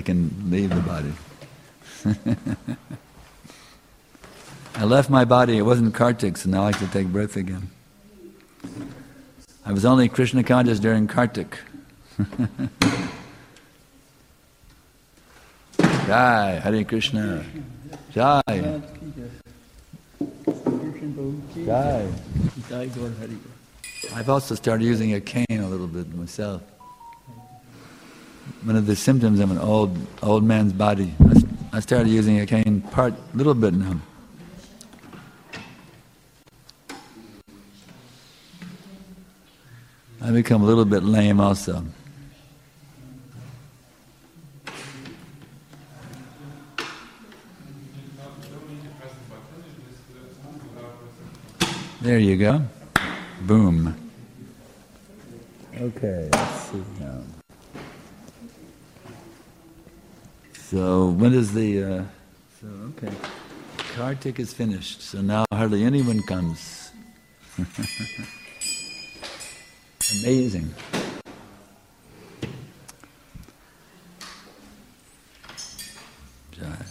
can leave the body. I left my body, it wasn't Kartik, so now I can take breath again. I was only Krishna conscious during Kartik. Jai, Hare Krishna. Jai. Jai. I've also started using a cane a little bit myself. One of the symptoms of an old man's body. I started using a cane little bit now. I become a little bit lame also. There you go. Boom. Okay, let's see now. So when is okay. Kartik is finished, so now hardly anyone comes. Amazing. Jai.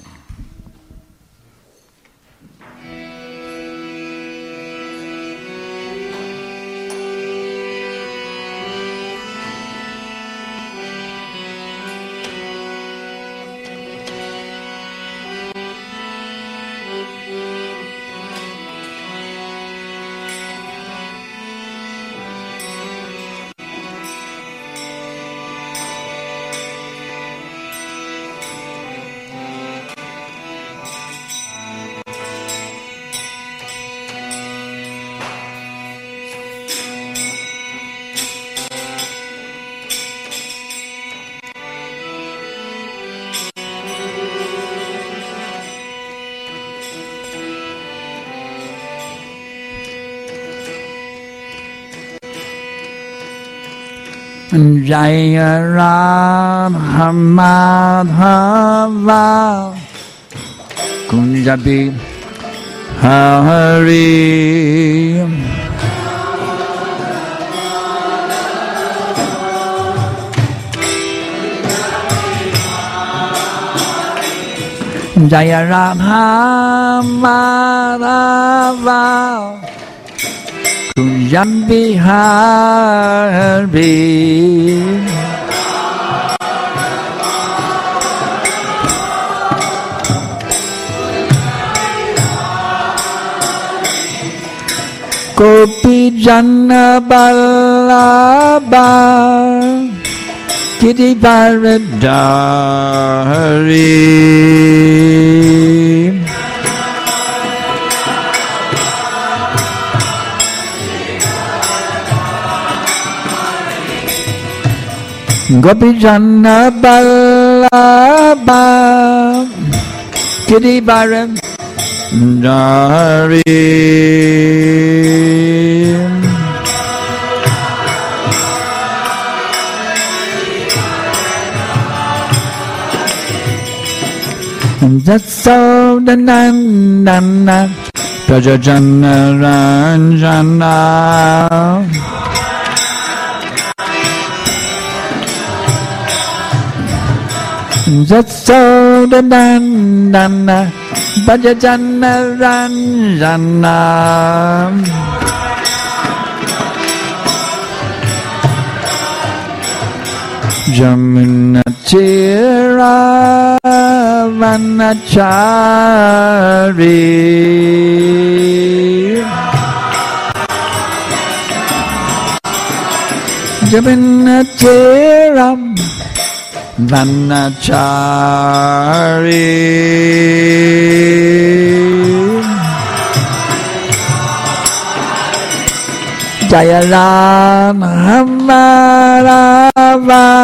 Jaya Radha Madhava Kunjabi Hari Jaya Radha Madhava Kunjabi Hari Gopi Jana Ballabha Giridharadhari Gopi Jana Ballabha Giridharadhari Jasodanandana Prajajana Ranjana Jasodanandana Prajajana Ranjana Jamuna Tira Vanachari Jamuna Tira Vanachari Jaya Radha Madhava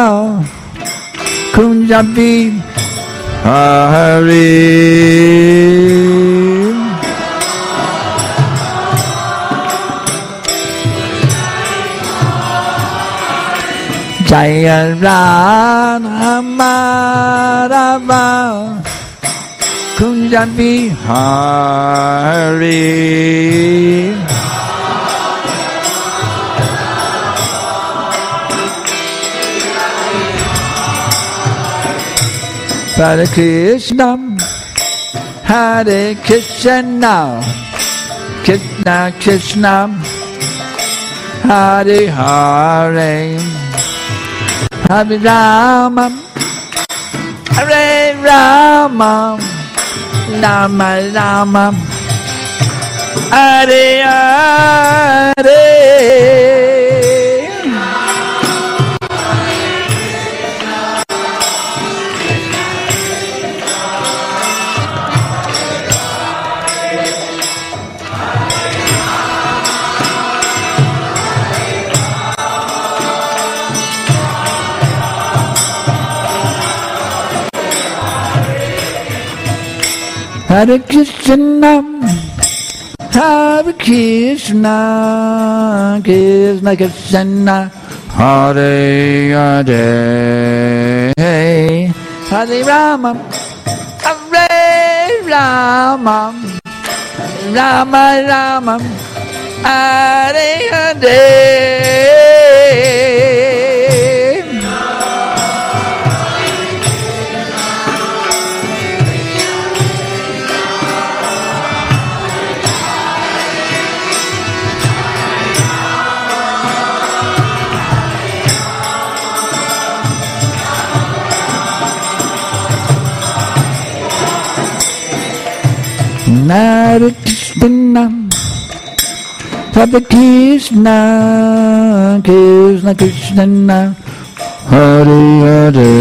Kunjabi Hari Jaya Radha Madhava Kunjabi Hari Hare Krishna, Hare Krishna, Krishna Krishna, Hare Hare, Hare Rama, Hare Rama, Rama Rama, Hare Hare. Hare Krishna, Hare Krishna, Krishna Krishna, Hare Hare, Hare Rama, Hare Rama, Rama Rama, Hare Hare. Hare Krishna, Hare Krishna, Krishna Krishna, Hare Hare,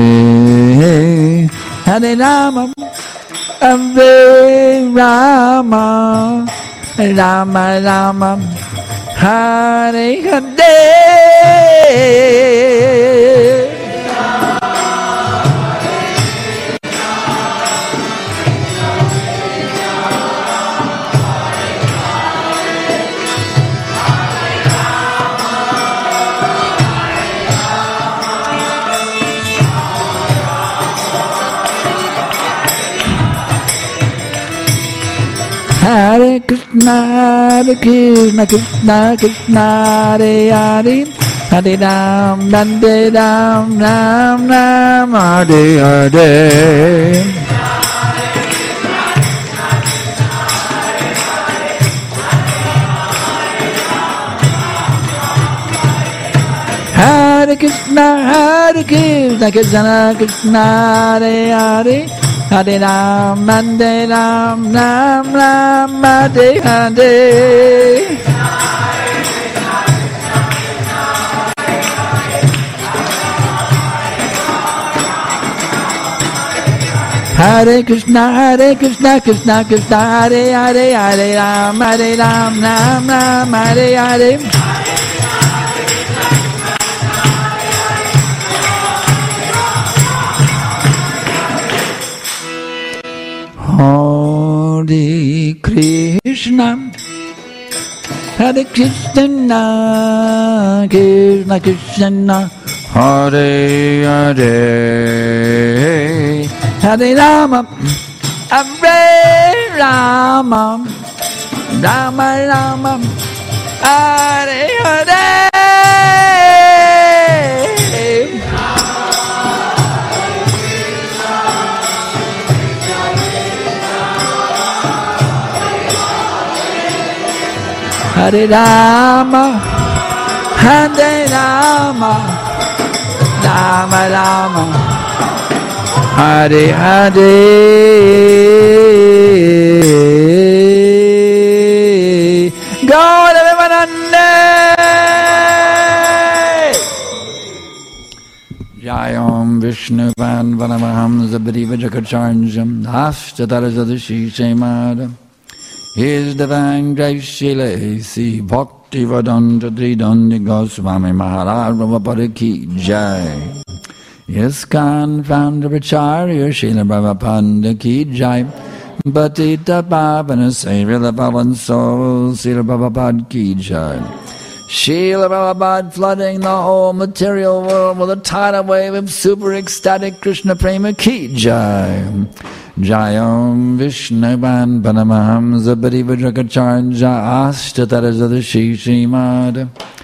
Hare Rama, Hare Rama, Rama Rama, Hare Hare. Hare Krishna, Hare Krishna, Krishna Krishna, Hare Hare, Hare Ram, Hare Ram, Ram Ram, Hare Hare. Hare Krishna, Hare Krishna, Krishna Krishna, Hare Hare, Hare Ram, Ram Ram, Hare Hare. Hare Krishna, Krishna Krishna, Hare Hare, Hare Ram, Ram Ram, Hare Hare. Hare Krishna, Hare Krishna, Krishna Krishna, Hare Hare, Hare Rama, Hare Rama, Rama Rama, Hare Hare. Hare Rama, Hare Rama, Rama Rama, Hare Hare. Gaura Vimanande. Jayam Vishnuvan Vanamaham Zabariva Jakacharnjam Ashtatarasadshi Shemadam. His divine grace Srila A.C. Bhaktivedanta Tridandi Goswami Maharaj Prabhupada Ki Jai. ISKCON founder Acharya Srila Prabhupada Ki Jai. Patita Pavana Savior the Fallen Soul Srila Prabhupada Ki Jai. Srila Prabhupada flooding the whole material world with a tidal wave of super ecstatic Krishna Prema Ki Jai. Jayam Vishnuvan Panamaham Zabari Vajrakacharja Ashtatarasadshi Srimad.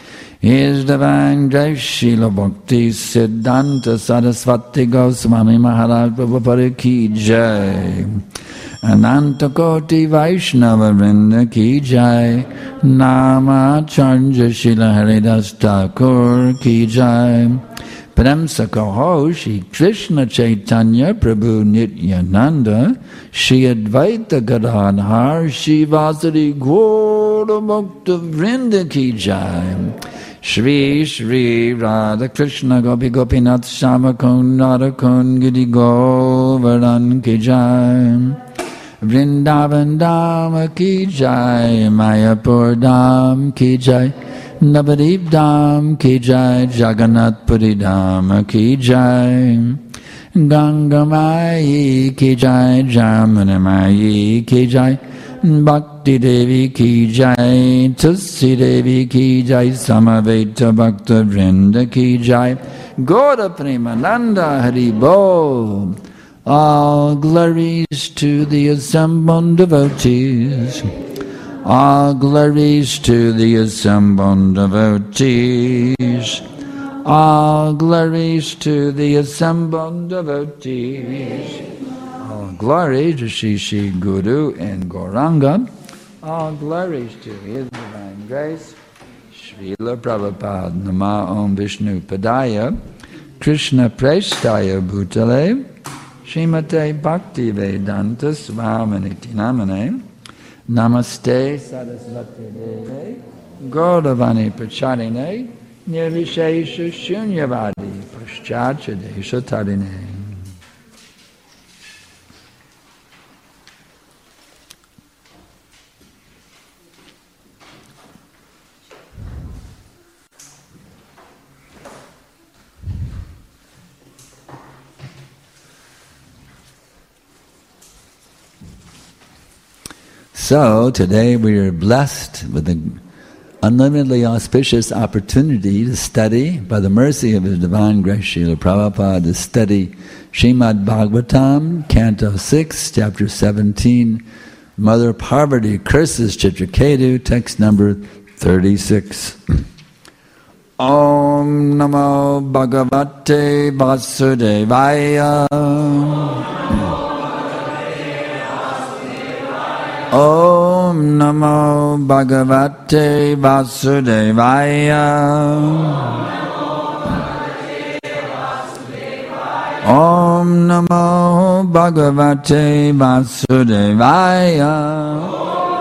His Divine Grace Srila Bhakti Siddhanta Saraswati Goswami Maharaj Prabhupada Ki Jai. Ananta Koti Vaishnava Vrinda Ki Jai. Namacharya Srila Haridas Thakur Ki Jai. Prem Sakaho Shri Krishna Chaitanya Prabhu Nityananda Shri Advaita Gadadhar Shri Vasari Gaura Bhakta Vrinda Ki Jai. Shri Shri Radha Krishna Gopi Gopinath Shama Kun Radha Kun Giri Govardhan Ki Jai. Vrindavan Dham Ki Jai. Mayapur Dham Ki Jai. Navadip Dham Ki Jai. Jagannath Puri Dham Ki Jai. Ganga Mai Ki Jai. Jamuna Mai Ki Jai. Bhakti Devi Ki Jai. Tulsi Devi Ki Jai. Samaveta Bhakta Vrinda Ki Jai. Gaura Premananda Hari Bol. All glories to the assembled devotees. All glories to the assembled devotees. All glories to the assembled devotees. All glories to Shri Guru and Gauranga. All glories to His Divine Grace. Srila Prabhupada. Nama Om Vishnu Padaya. Krishna Prestaya Bhutale. Srimate Bhakti Vedanta Svaminiti Namane. Namaste Saraswati Deve. Gauravani Pracharine. Nirvishesha Shunyavadi Pascharcha Desha Tarine. So, today we are blessed with the unlimitedly auspicious opportunity to study, by the mercy of His Divine Grace Srila Prabhupada, to study Srimad Bhagavatam, Canto 6, Chapter 17, Mother Parvati curses Chitraketu, text number 36. Om Namo Bhagavate Vasudevaya. Om Namo Bhagavate Vasudevaya. Om Namo Bhagavate Vasudevaya.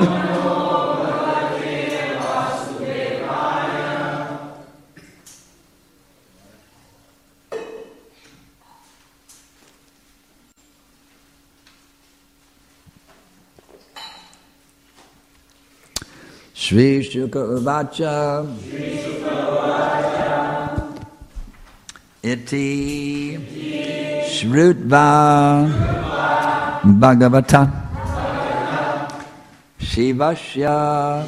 Shri Shuka Uvacha. Iti Shrutva Bhagavata Shivasya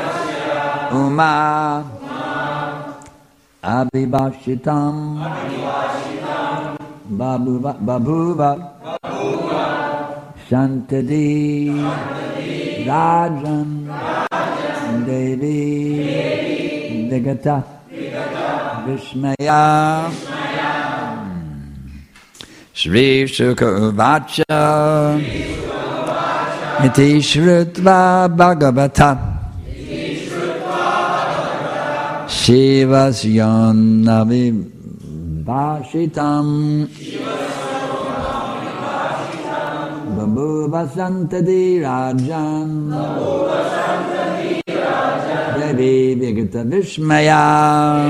Uma Abhibhashitam Babhuva Shantadi Rajan Devi Vigata Vishmaya. Shri Shuka Uvacha Iti Shrutva Bhagavata Shivasyan Abhibhashitam Babhuva Santadi Rajan Devi Vigata Vishmaya.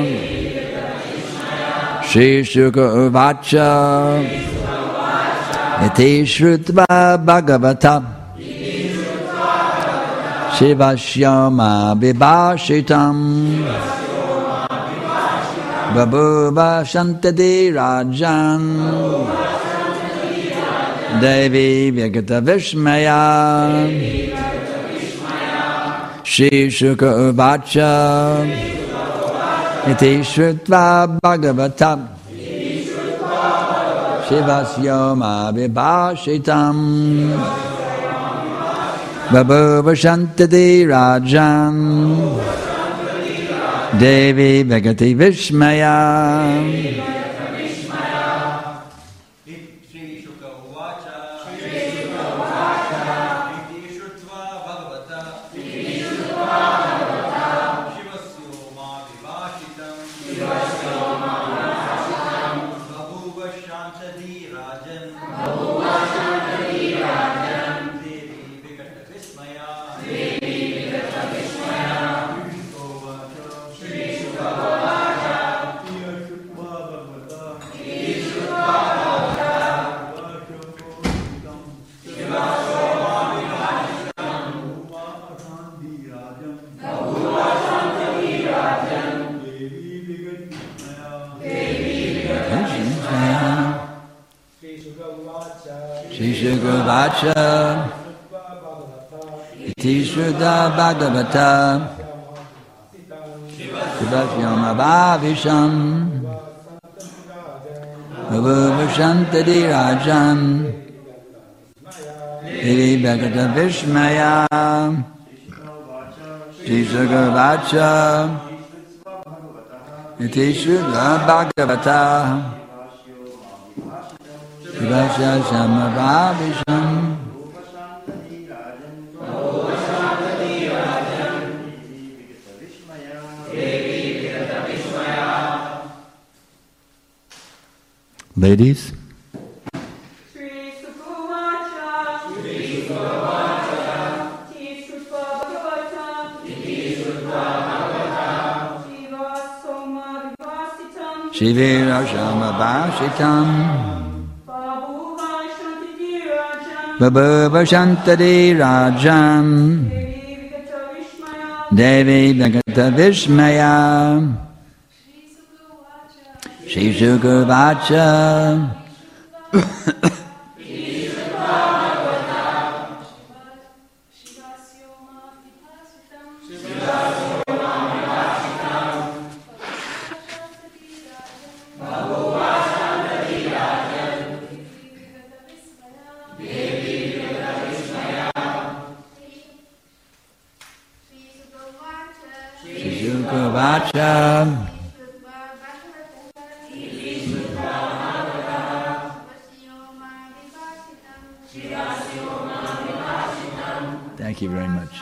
Shri Shuka Uvacha Iti Shrutva Bhagavata Shivasyama Vibhashitam Babhuva Shantadi Rajan Devi Vigata Vishmaya. Shri Shuka Uvacha Iti Shrutva Bhagavata Shivasyama Vibhashitam Babhuva Shantadi Rajan Devi Bhagati Vishmaya. Shukravacha Iti Shuddha Bhagavata Shivasyama Bhavisham Bhavashantadi Rajan Devi Bhagata Vishmaya Iti Shukravacha Iti Shuddha Bhagavata Shivasyama Bhavisham Ladies? Shivira Shama Bhashitam Babhashantadi Rajam Devi Bhagata Vishmaya Shri Shukravacha Thank you very much.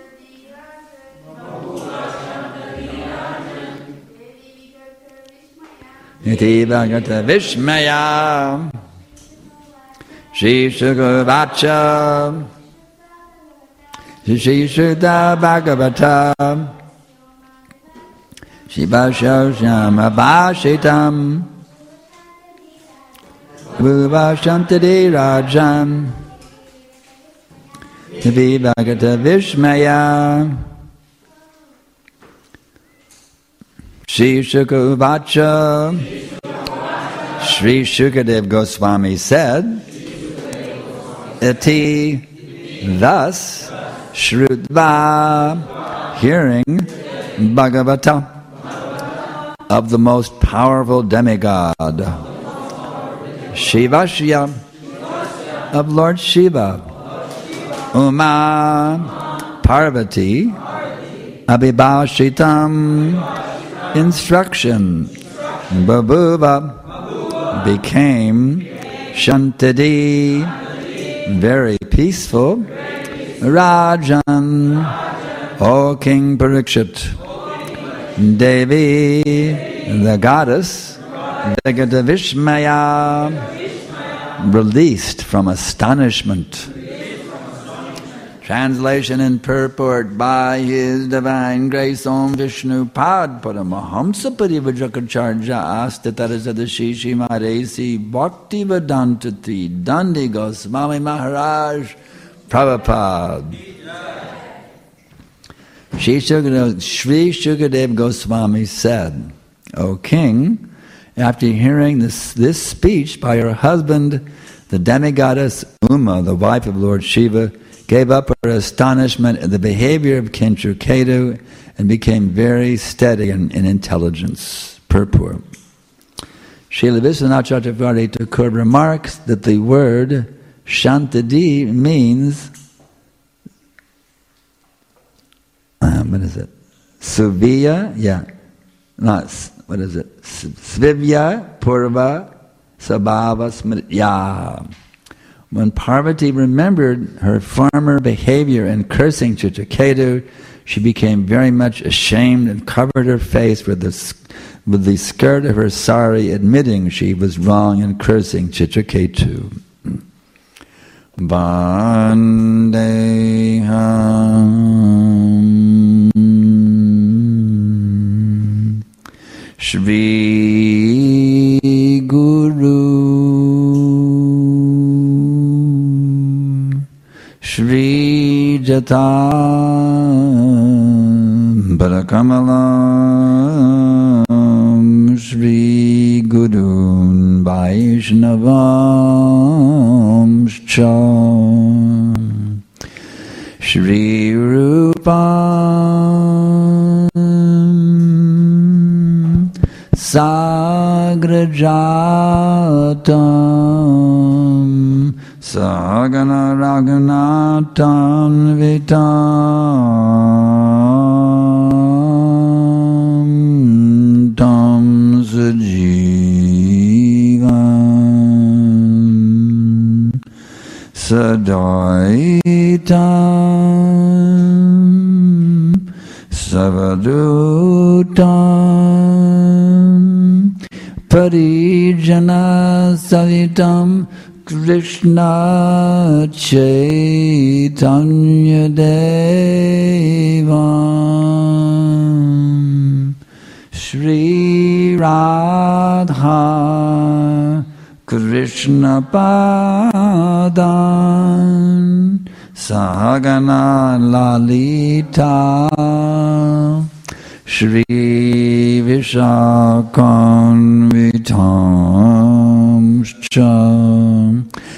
Iti Bhagata Vishmaya Shri Shukravacha Shri Shuddha Bhagavata Shivashyama Bhashitam Bhuvashantadi Rajan Devi Bhagata Vishmaya Shri Shukravacha Sri Shukadev Goswami said, Iti, thus, Shrutva, hearing Bhagavata, of the most powerful demigod, Shivashya, of Lord Shiva, Uma, Parvati, Abhibhashitam, instruction, Babhuva, became Shantadi, very peaceful, Rajan, O King Parikshit, Devi, the goddess, Bhagata Vishmaya, released from astonishment. Translation and purport by His Divine Grace Om Vishnu Pad Paramahamsa Parivajakacharya Astatarasadasi Shimaresi Bhakti Vedantati Dandi Goswami Maharaj Prabhupada. Sri Shukadev Goswami said, O King, after hearing this speech by her husband, the demigoddess Uma, the wife of Lord Shiva, gave up her astonishment at the behavior of Kentuketu and became very steady in intelligence. Purport. Srila Vishwanath Chakravarti Thakur remarks that the word Shantadi means, what is it? Suvia, what is it? Svivya Purva Sabhava Smritya. When Parvati remembered her former behavior in cursing Chitraketu, she became very much ashamed and covered her face with the skirt of her sari, admitting she was wrong in cursing Chitraketu. Vandeham Shri Guru Shri Jata Barakamalam Shri Gurun Vaishnavam Sham Shri Rupam Sagrajatam Sagana Raghunatan Vitam Tam Sajivam Sadaitam Savadutam Parijana Savitam Krishna Chaitanya Devam Shri Radha Krishna Padan Sahagana Lalita Shri Vishakanvitam Sham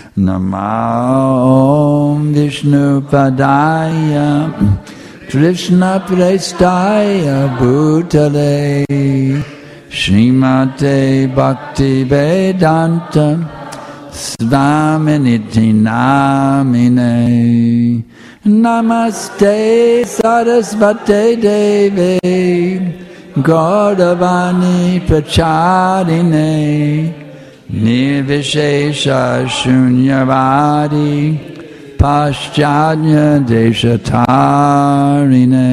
Namo Vishnu Padaya Krishna Prestaya Bhutale Srimate Bhakti Vedanta Svaminiti Namine Namaste Sarasvate Devi Gauravani Pracharine Nirvishesha Shunyavadi Paschadya Deshatarine.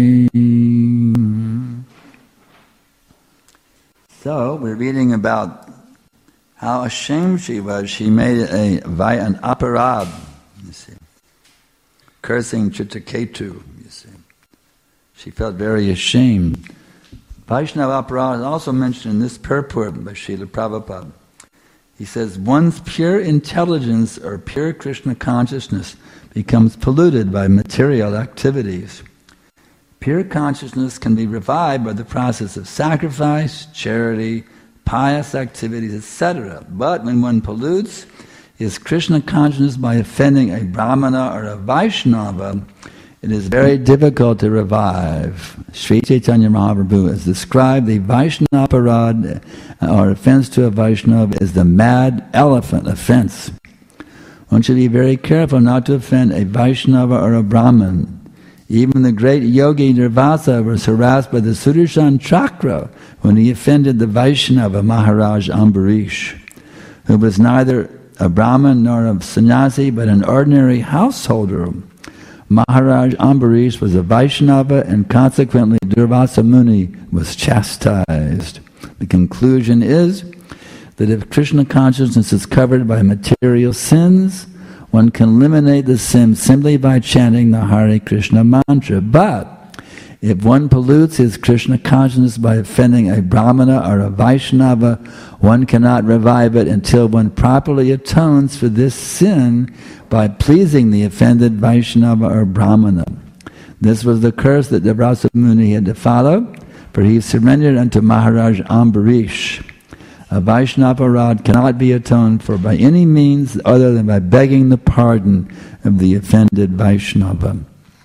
So, we're reading about how ashamed she was. She made an aparad, you see, cursing Chitraketu, you see. She felt very ashamed. Vaishnava aparad is also mentioned in this purport by Srila Prabhupada. He says, one's pure intelligence or pure Krishna consciousness becomes polluted by material activities. Pure consciousness can be revived by the process of sacrifice, charity, pious activities, etc. But when one pollutes his Krishna consciousness by offending a Brahmana or a Vaishnava, it is very difficult to revive. Sri Chaitanya Mahaprabhu has described the Vaishnava aparad, or offense to a Vaishnava, as the mad elephant offense. One should be very careful not to offend a Vaishnava or a Brahmin. Even the great yogi Durvasa was harassed by the Sudarshan Chakra when he offended the Vaishnava Maharaj Ambarish, who was neither a Brahmin nor a sannyasi but an ordinary householder. Maharaj Ambarish was a Vaishnava, and consequently Durvasa Muni was chastised. The conclusion is that if Krishna consciousness is covered by material sins, one can eliminate the sin simply by chanting the Hare Krishna mantra. But if one pollutes his Krishna consciousness by offending a Brahmana or a Vaishnava, one cannot revive it until one properly atones for this sin by pleasing the offended Vaishnava or Brahmana. This was the curse that Durvasa Muni had to follow, for he surrendered unto Maharaj Ambarish. A Vaishnava aparad cannot be atoned for by any means other than by begging the pardon of the offended Vaishnava.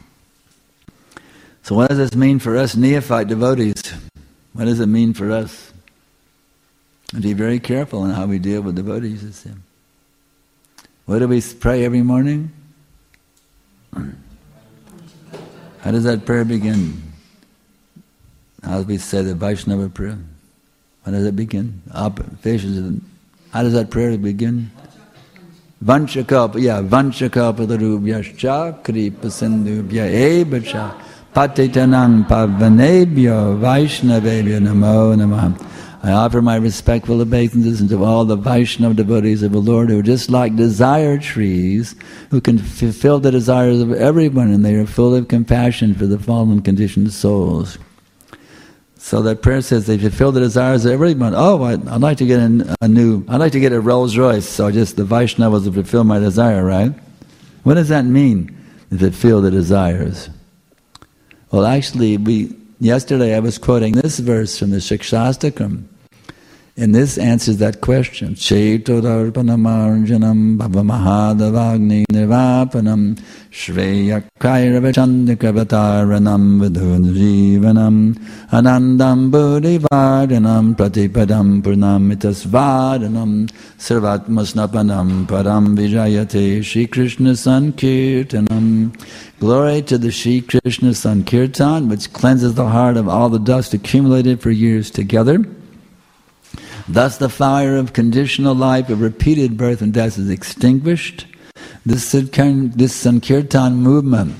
So what does this mean for us neophyte devotees? What does it mean for us? And be very careful in how we deal with devotees. What do we pray every morning? How does that prayer begin? How do we say the Vaishnava prayer? How does it begin? How does that prayer begin? Vanchakalpatarubhyascha kripasindubhya evacha patitanang pavanebhyo Vaishnavebhyo namo namaha. I offer my respectful obeisances to all the Vaishnava devotees of the Lord who are just like desire trees, who can fulfill the desires of everyone, and they are full of compassion for the fallen conditioned souls. So that prayer says they fulfill the desires of everyone. Oh, I'd like to get I'd like to get a Rolls Royce, so just the Vaishnavas will fulfill my desire, right? What does that mean, to fulfill the desires? Well, actually, yesterday I was quoting this verse from the Shikshastakam, and this answers that question. Cetodarpanamarjanam bhavamahadavagni nirvapanam shreyakairvachandikavataranam vidunjivanam anandam buddhivardhanam pratipadam purnamitasvardhanam sarvatmasnapanam param vijayate Shri Krishna Sankirtanam. Glory to the Shri Krishna Sankirtan, which cleanses the heart of all the dust accumulated for years together. Thus the fire of conditional life, of repeated birth and death, is extinguished. This Sankirtan movement,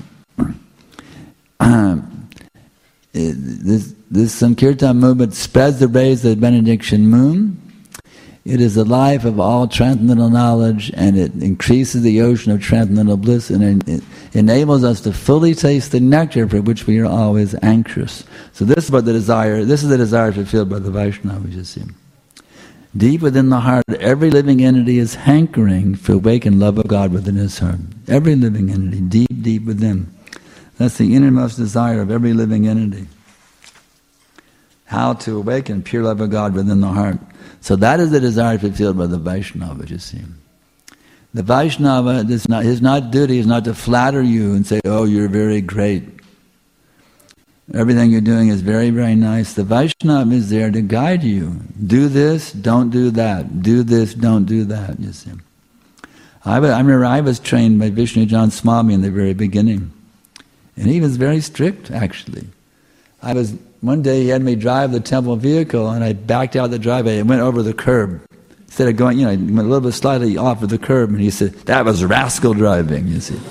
this Sankirtan movement spreads the rays of the benediction moon. It is the life of all transcendental knowledge, and it increases the ocean of transcendental bliss, and it enables us to fully taste the nectar for which we are always anxious. So this is the desire fulfilled by the Vaishnavas, you see. Deep within the heart, every living entity is hankering for awakened love of God within his heart. Every living entity, deep, deep within. That's the innermost desire of every living entity. How to awaken pure love of God within the heart. So that is the desire fulfilled by the Vaishnava, you see. The Vaishnava, his duty is not to flatter you and say, oh, you're very great. Everything you're doing is very, very nice. The Vaishnava is there to guide you. Do this, don't do that. Do this, don't do that, you see. I remember I was trained by Vishnu Jan Swami in the very beginning. And he was very strict, actually. One day he had me drive the temple vehicle, and I backed out the driveway and went over the curb. Instead of going, I went a little bit slightly off of the curb, and he said, that was rascal driving, you see.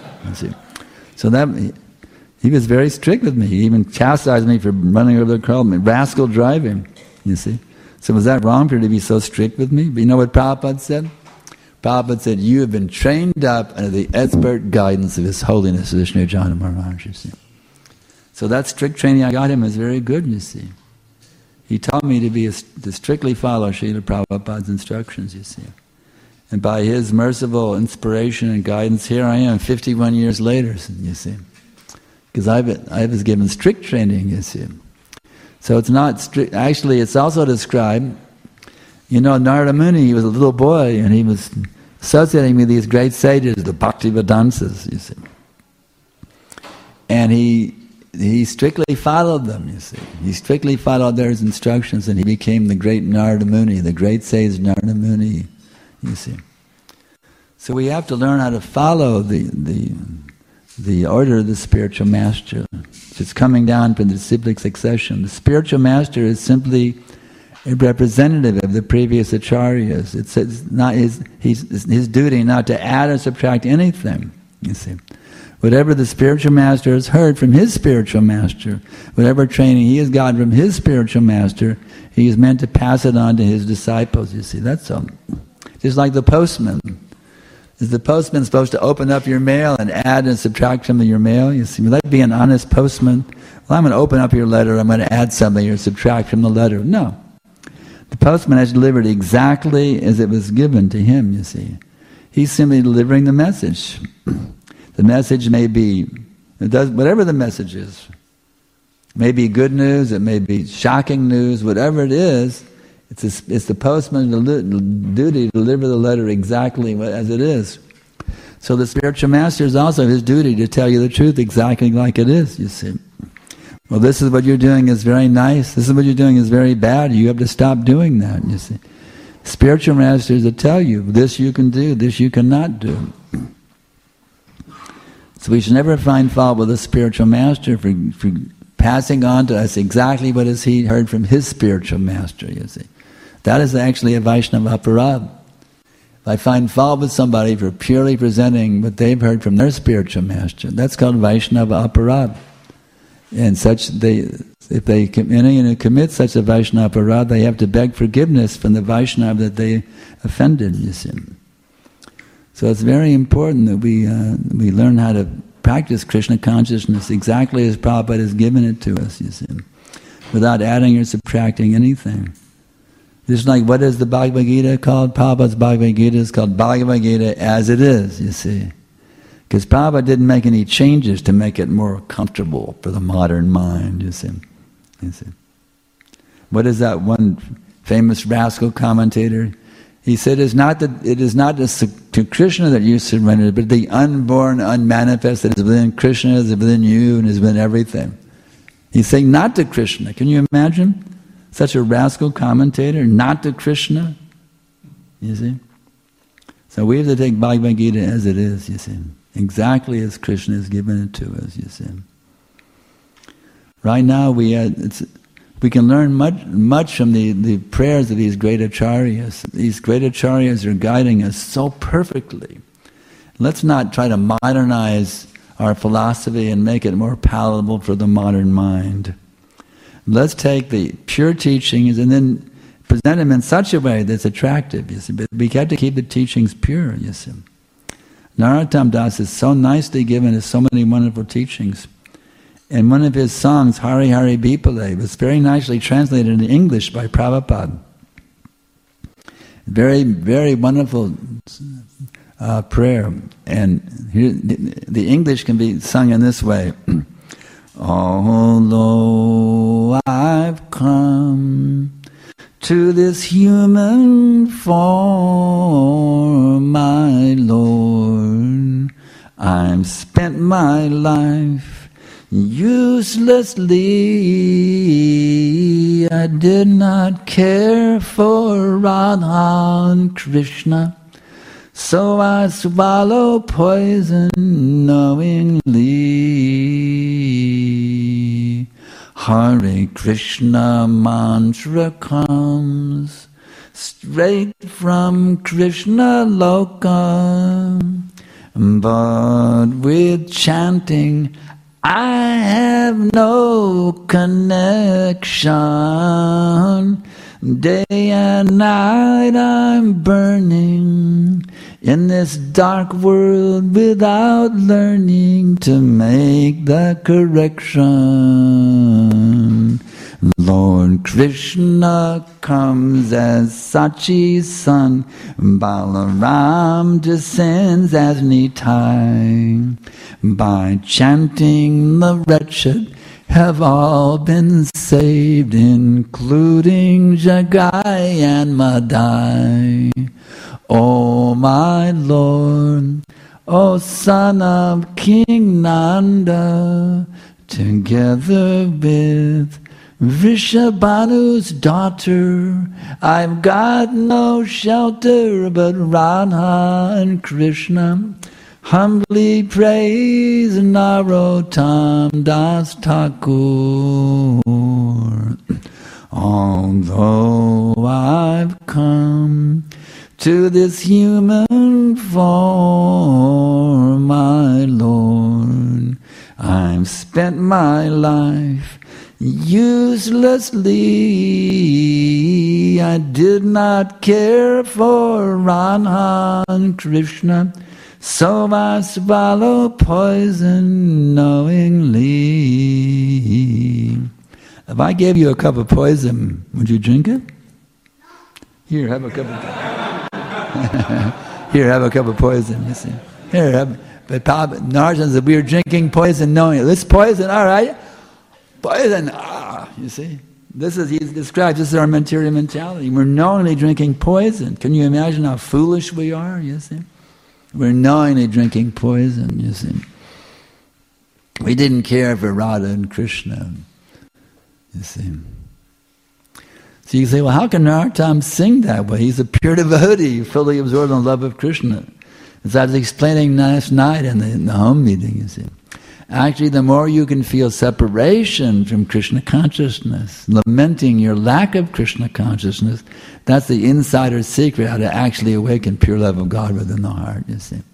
So he was very strict with me. He even chastised me for running over the curb, rascal driving, you see. So was that wrong for you to be so strict with me? But you know what Prabhupada said? Prabhupada said, you have been trained up under the expert guidance of His Holiness Vishnu Jana Maharaj, you see. So that strict training I got him is very good, you see. He taught me to strictly follow Srila Prabhupada's instructions, you see. And by his merciful inspiration and guidance, here I am 51 years later, you see. Because I was given strict training, you see. So it's not strict. Actually, it's also described, Narada Muni, he was a little boy, and he was associating with these great sages, the Bhaktivedantas, you see. And he strictly followed them, you see. He strictly followed their instructions, and he became the great Narada Muni, the great sage Narada Muni, you see. So we have to learn how to follow the order of the spiritual master. It's coming down from the disciplic succession. The spiritual master is simply a representative of the previous acharyas. It's not his duty not to add or subtract anything, you see. Whatever the spiritual master has heard from his spiritual master, whatever training he has gotten from his spiritual master, he is meant to pass it on to his disciples, you see. That's all. Just like the postman. Is the postman supposed to open up your mail and add and subtract from your mail? You see, would that be an honest postman? Well, I'm going to open up your letter, I'm going to add something or subtract from the letter. No. The postman has delivered exactly as it was given to him, you see. He's simply delivering the message. The message may be, whatever the message is. It may be good news, it may be shocking news, whatever it is, it's the postman's duty to deliver the letter exactly as it is. So the spiritual master is also his duty to tell you the truth exactly like it is, you see. Well, this is what you're doing is very nice, this is what you're doing is very bad, you have to stop doing that, you see. Spiritual masters will tell you, this you can do, this you cannot do. So we should never find fault with a spiritual master for passing on to us exactly what he heard from his spiritual master, you see. That is actually a Vaishnava aparad. If I find fault with somebody for purely presenting what they've heard from their spiritual master, that's called Vaishnava aparad. And if they commit such a Vaishnava aparad, they have to beg forgiveness from the Vaishnava that they offended, you see. So it's very important that we learn how to practice Krishna consciousness exactly as Prabhupada has given it to us, you see, without adding or subtracting anything. Just like, what is the Bhagavad Gita called? Prabhupada's Bhagavad Gita is called Bhagavad Gita as it is, you see. Because Prabhupada didn't make any changes to make it more comfortable for the modern mind, you see. What is that one famous rascal commentator? He said, it is not to Krishna that you surrender, but the unborn, unmanifest that is within Krishna, is within you, and is within everything. He's saying not to Krishna. Can you imagine such a rascal commentator? Not to Krishna? You see? So we have to take Bhagavad Gita as it is, you see. Exactly as Krishna has given it to us, you see. Right now we can learn much from the prayers of these great acharyas. These great acharyas are guiding us so perfectly. Let's not try to modernize our philosophy and make it more palatable for the modern mind. Let's take the pure teachings and then present them in such a way that's attractive, you see. But we have to keep the teachings pure, you see. Narottam Das is so nicely given us so many wonderful teachings. And one of his songs, Hari Hari Bipale, was very nicely translated into English by Prabhupada. Very, very wonderful prayer. And here, the English can be sung in this way. Although I've come to this human form, my Lord, I've spent my life uselessly. I did not care for Radha and Krishna, so I swallow poison knowingly. Hare Krishna mantra comes straight from Krishna Loka, but with chanting I have no connection. Day and night I'm burning in this dark world without learning to make the correction. Lord Krishna comes as Sachi's son, Balaram descends as Nitai. By chanting the wretched have all been saved, including Jagai and Madai. O my Lord, O son of King Nanda, together with Vrishabhanu's daughter, I've got no shelter but Radha and Krishna. Humbly praise Narottam Das Thakur. Although I've come to this human form, my Lord, I've spent my life uselessly. I did not care for Radha and Krishna, so I swallow poison knowingly. If I gave you a cup of poison, would you drink it? Here, have a cup of Here, have a cup of poison, you see. Here, have. But Narjan said, we are drinking poison knowingly. This poison, all right. Poison, you see. He describes this is our material mentality. We're knowingly drinking poison. Can you imagine how foolish we are, you see? We're knowingly drinking poison, you see. We didn't care for Radha and Krishna, you see. So you say, well, how can Narottam sing that way? He's a pure devotee, fully absorbed in the love of Krishna. As I was explaining last night in the home meeting, you see. Actually, the more you can feel separation from Krishna consciousness, lamenting your lack of Krishna consciousness, that's the insider secret how to actually awaken pure love of God within the heart, you see.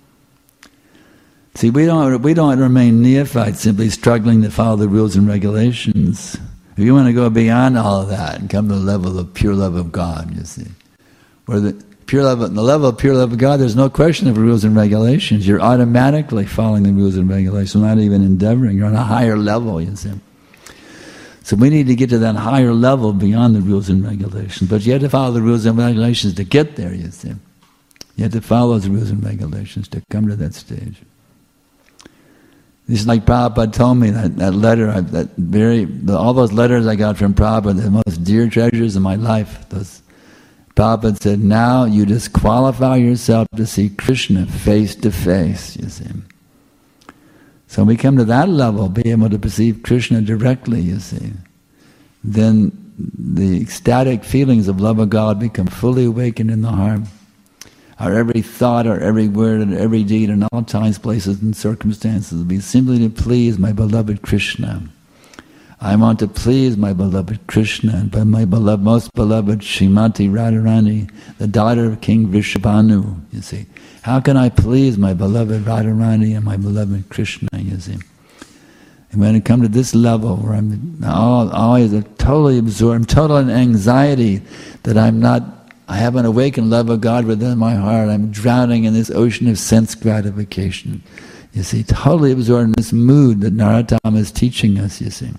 See, we don't remain neophytes simply struggling to follow the rules and regulations. If you want to go beyond all of that and come to the level of pure love of God, you see, where the level of pure love of God, there's no question of rules and regulations. You're automatically following the rules and regulations, not even endeavoring. You're on a higher level, you see. So we need to get to that higher level beyond the rules and regulations. But you have to follow the rules and regulations to get there, you see. You have to follow those rules and regulations to come to that stage. This is like Prabhupada told me, that letter, all those letters I got from Prabhupada, the most dear treasures of my life. Prabhupada said, now you disqualify yourself to see Krishna face to face, you see. So when we come to that level, be able to perceive Krishna directly, you see, then the ecstatic feelings of love of God become fully awakened in the heart. Our every thought, our every word, and every deed, in all times, places, and circumstances will be simply to please my beloved Krishna. I want to please my beloved Krishna and my most beloved Srimati Radharani, the daughter of King Vrishabhanu, you see. How can I please my beloved Radharani and my beloved Krishna, you see? And when I come to this level where I'm always totally absorbed, I'm total in anxiety that I haven't awakened love of God within my heart. I'm drowning in this ocean of sense gratification. You see, totally absorbed in this mood that Narottama is teaching us, you see.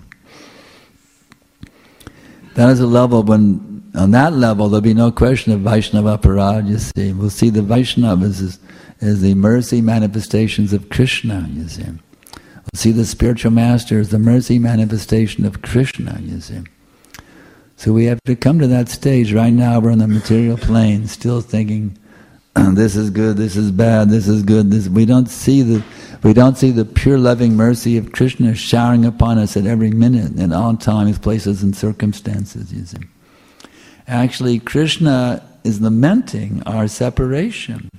That is a level when, on that level, there'll be no question of Vaishnava Aparad, you see. We'll see the Vaishnavas as the mercy manifestations of Krishna, you see. We'll see the spiritual master as the mercy manifestation of Krishna, you see. So we have to come to that stage. Right now we're on the material plane, still thinking, this is good, this is bad, this is good, this. We don't see the pure loving mercy of Krishna showering upon us at every minute, in all times, places, and circumstances, you see. Actually, Krishna is lamenting our separation.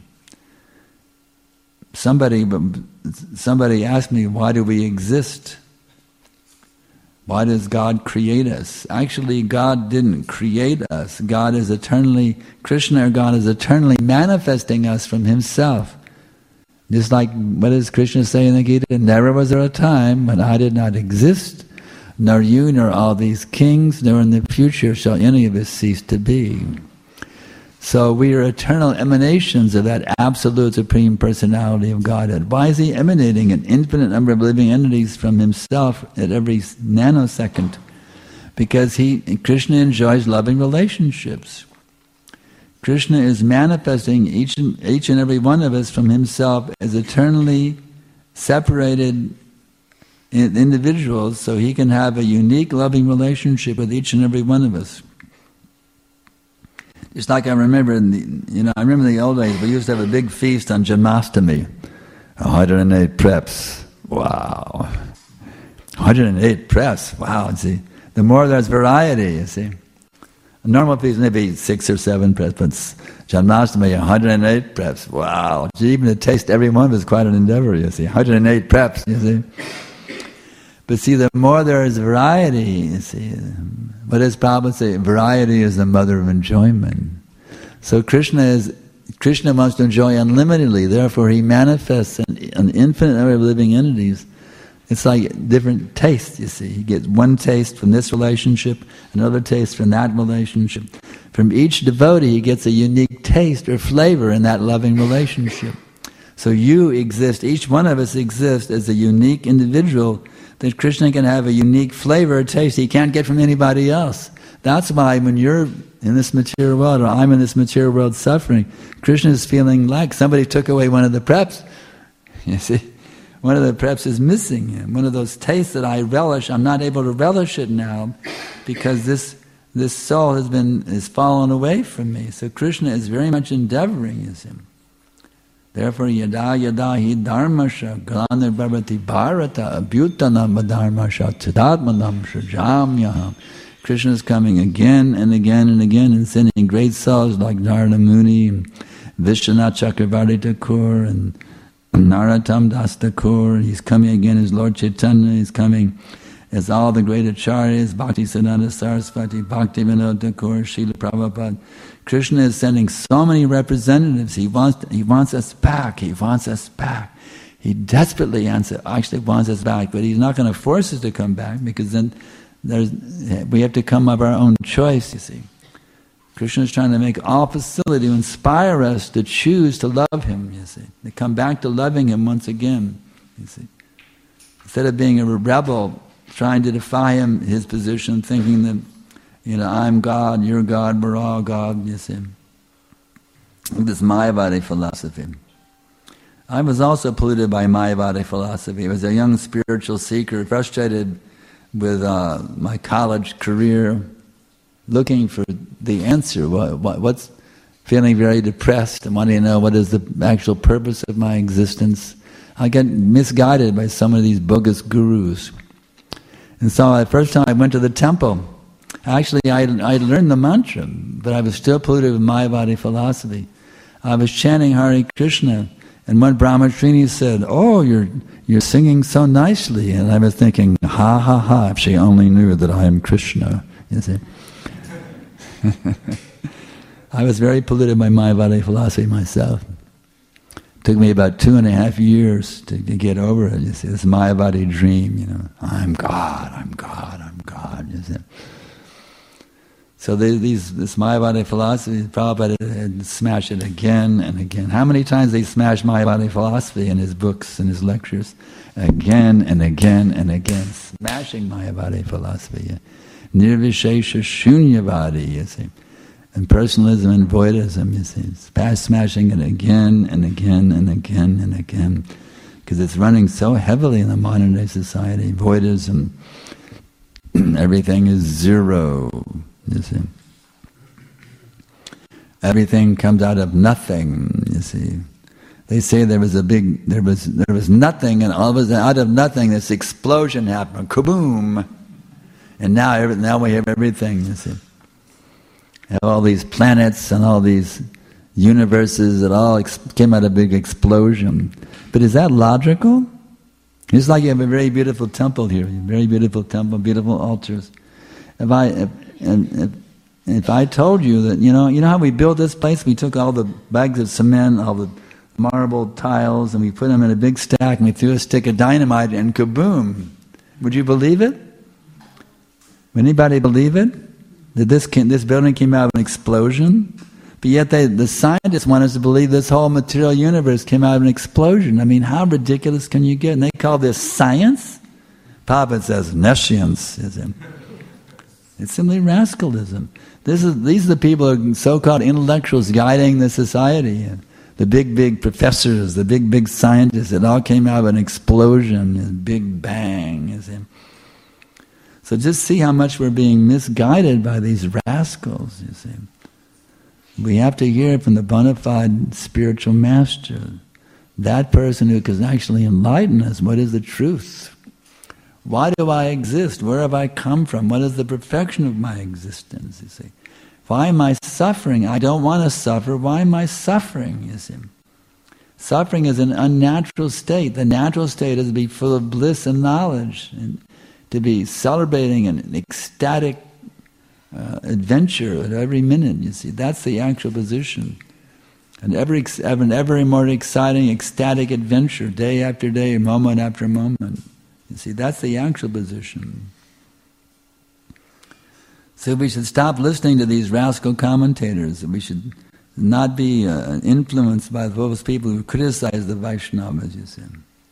Somebody asked me, why do we exist? Why does God create us? Actually, God didn't create us. Krishna or God is eternally manifesting us from Himself. Just like, what does Krishna say in the Gita? Never was there a time when I did not exist, nor you, nor all these kings, nor in the future shall any of us cease to be. So we are eternal emanations of that absolute supreme personality of Godhead. Why is He emanating an infinite number of living entities from Himself at every nanosecond? Because Krishna enjoys loving relationships. Krishna is manifesting each and every one of us from Himself as eternally separated individuals, so He can have a unique loving relationship with each and every one of us. It's like I remember in the old days, we used to have a big feast on Janmashtami. 108 preps. Wow. 108 preps. Wow. See, the more there's variety, you see. A normal feast maybe 6 or 7 preps, but Janmashtami 108 preps. Wow. Even to taste every one is quite an endeavor, you see. 108 preps, you see. But see, the more there is variety, you see, what does Prabhupada say? Variety is the mother of enjoyment. So Krishna wants to enjoy unlimitedly, therefore He manifests an infinite number of living entities. It's like different tastes, you see. He gets one taste from this relationship, another taste from that relationship. From each devotee he gets a unique taste or flavor in that loving relationship. So you exist, each one of us exists as a unique individual that Krishna can have a unique flavor or taste he can't get from anybody else. That's why when you're in this material world, or I'm in this material world suffering, Krishna is feeling like somebody took away one of the preps. You see, one of the preps is missing. One of those tastes that I relish, I'm not able to relish it now because this soul has fallen away from me. So Krishna is very much endeavoring, you see. Therefore, yada yada hi dharmasha glanir bhavati bharata abhyutanam dharmasha tadatmanam shajamyaham. Krishna is coming again and again and again and sending great souls like Narada Muni and Vishwanath Chakravarti Thakur and Narottam Das Thakur, he's coming again as Lord Chaitanya, he's coming as all the great acharyas, Bhakti Siddhanta Saraswati, Bhakti Vinod Thakur, Srila Prabhupada. Krishna is sending so many representatives. He wants us back. He wants us back. He desperately actually wants us back, but he's not going to force us to come back, because then we have to come of our own choice, you see. Krishna is trying to make all facility to inspire us to choose to love him, you see. To come back to loving him once again, you see. Instead of being a rebel, trying to defy him, his position, thinking that, I'm God, you're God, we're all God, you see. This Mayavadi philosophy. I was also polluted by Mayavadi philosophy. I was a young spiritual seeker, frustrated with my college career, looking for the answer. What's feeling very depressed and wanting to know what is the actual purpose of my existence. I get misguided by some of these bogus gurus. And so the first time I went to the temple, actually I learned the mantra, but I was still polluted with Mayavadi philosophy. I was chanting Hare Krishna, and one Brahmachari said, "Oh, you're singing so nicely." And I was thinking, ha ha ha, if she only knew that I am Krishna, you see. I was very polluted by Mayavadi philosophy myself. It took me about 2.5 years to get over it, you see, this Mayavadi dream, I'm God, I'm God, I'm God, you see. So this Mayavadi philosophy, Prabhupada had smashed it again and again. How many times they smashed Mayavadi philosophy in his books and his lectures? Again and again and again, smashing Mayavadi philosophy. Yeah. Nirvishesha Shunyavadi, you see. And personalism and voidism, you see. It's smashing it again and again and again and again. Because it's running so heavily in the modern day society. Voidism, everything is zero, you see. Everything comes out of nothing, you see. They say there was nothing, and all of a sudden, out of nothing, this explosion happened, kaboom! And now we have everything, you see. Have all these planets and all these universes that all came out of a big explosion. But is that logical? It's like you have a very beautiful temple here, a very beautiful temple, beautiful altars. If I told you that, you know how we built this place? We took all the bags of cement, all the marble tiles, and we put them in a big stack, and we threw a stick of dynamite, and kaboom! Would you believe it? Would anybody believe it? That this building came out of an explosion? But yet the scientists want us to believe this whole material universe came out of an explosion. I mean, how ridiculous can you get? And they call this science? Papa says nescience. It's simply rascalism. These are the people who are so-called intellectuals guiding the society. The big professors, the big scientists, it all came out of an explosion, a big bang. So just see how much we're being misguided by these rascals, you see. We have to hear from the bona fide spiritual master, that person who can actually enlighten us. What is the truth? Why do I exist? Where have I come from? What is the perfection of my existence, you see? Why am I suffering? I don't want to suffer. Why am I suffering, you see? Suffering is an unnatural state. The natural state is to be full of bliss and knowledge, and to be celebrating an ecstatic adventure at every minute, you see. That's the actual position. And an ever more exciting, ecstatic adventure, day after day, moment after moment. You see, that's the actual position. So we should stop listening to these rascal commentators. We should not be influenced by those people who criticize the Vaishnavas, you see.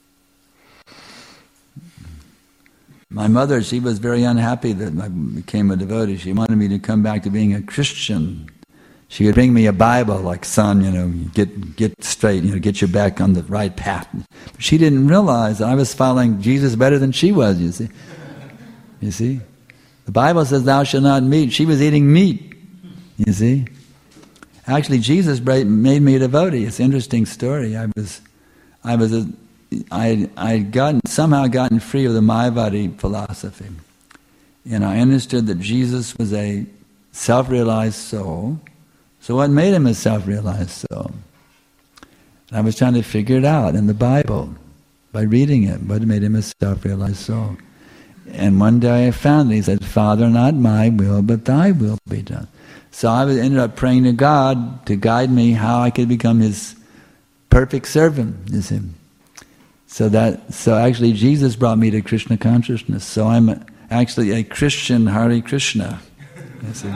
My mother, she was very unhappy that I became a devotee. She wanted me to come back to being a Christian. She would bring me a Bible, like, son, get straight, get you back on the right path. But she didn't realize that I was following Jesus better than she was, you see. You see? The Bible says, thou shalt not eat. She was eating meat, you see. Actually, Jesus made me a devotee. It's an interesting story. I'd somehow gotten free of the Mayavadi philosophy. And I understood that Jesus was a self-realized soul. So what made him a self-realized soul? I was trying to figure it out in the Bible by reading it, what made him a self-realized soul. And one day I found it. He said, Father, not my will, but thy will be done. So I ended up praying to God to guide me how I could become His perfect servant, you see. So actually Jesus brought me to Krishna consciousness. So I'm actually a Christian Hare Krishna, you see.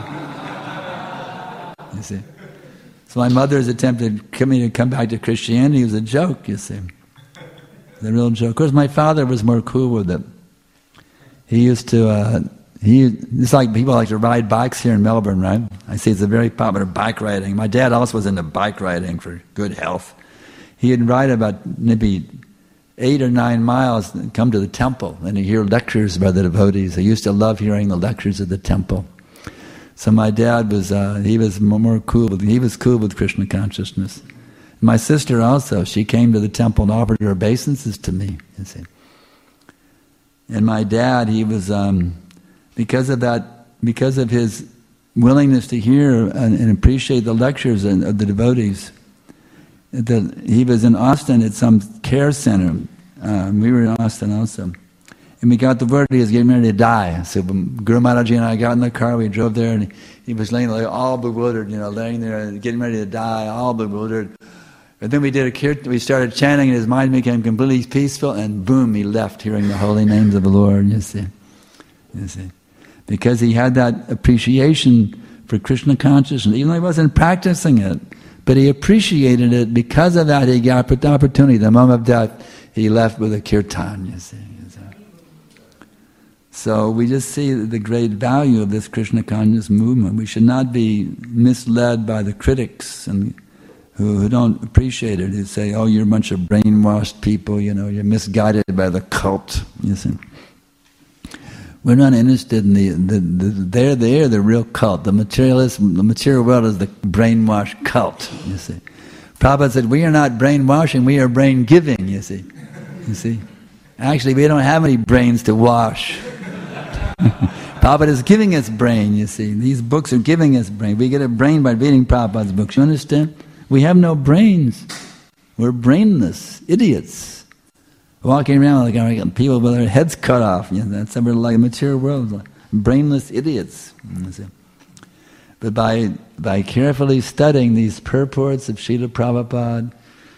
You see. So my mother's attempt to get me to come back to Christianity was a joke, you see. The real joke. Of course, my father was more cool with it. He used to, it's like people like to ride bikes here in Melbourne, right? I see it's a very popular bike riding. My dad also was into bike riding for good health. He'd ride about maybe 8 or 9 miles and come to the temple and he'd hear lectures by the devotees. I used to love hearing the lectures at the temple. So my dad was, he was more cool with Krishna consciousness. My sister also, she came to the temple and offered her obeisances to me, you see. And my dad, he was, because of his willingness to hear and appreciate the lectures of the devotees, he was in Austin at some care center. We were in Austin also. And we got the word he was getting ready to die. So Guru Maharaji and I got in the car, we drove there, and he was laying there all bewildered, laying there, getting ready to die, all bewildered. And then we started chanting, and his mind became completely peaceful, and boom, he left, hearing the holy names of the Lord, you see. Because he had that appreciation for Krishna consciousness, even though he wasn't practicing it, but he appreciated it. Because of that, he got the opportunity. The moment of death, he left with a kirtan, you see. So we just see the great value of this Krishna consciousness movement. We should not be misled by the critics and who don't appreciate it, who say, oh, you're a bunch of brainwashed people, you're misguided by the cult, you see. We're not interested in they're the real cult. The material world is the brainwashed cult, you see. Prabhupada said, we are not brainwashing, we are brain giving, you see. Actually, we don't have any brains to wash. Prabhupada is giving us brain, you see. These books are giving us brain. We get a brain by reading Prabhupada's books, you understand? We have no brains. We're brainless idiots. Walking around like people with their heads cut off. That's somewhere like the material world. Like brainless idiots. But by carefully studying these purports of Srila Prabhupada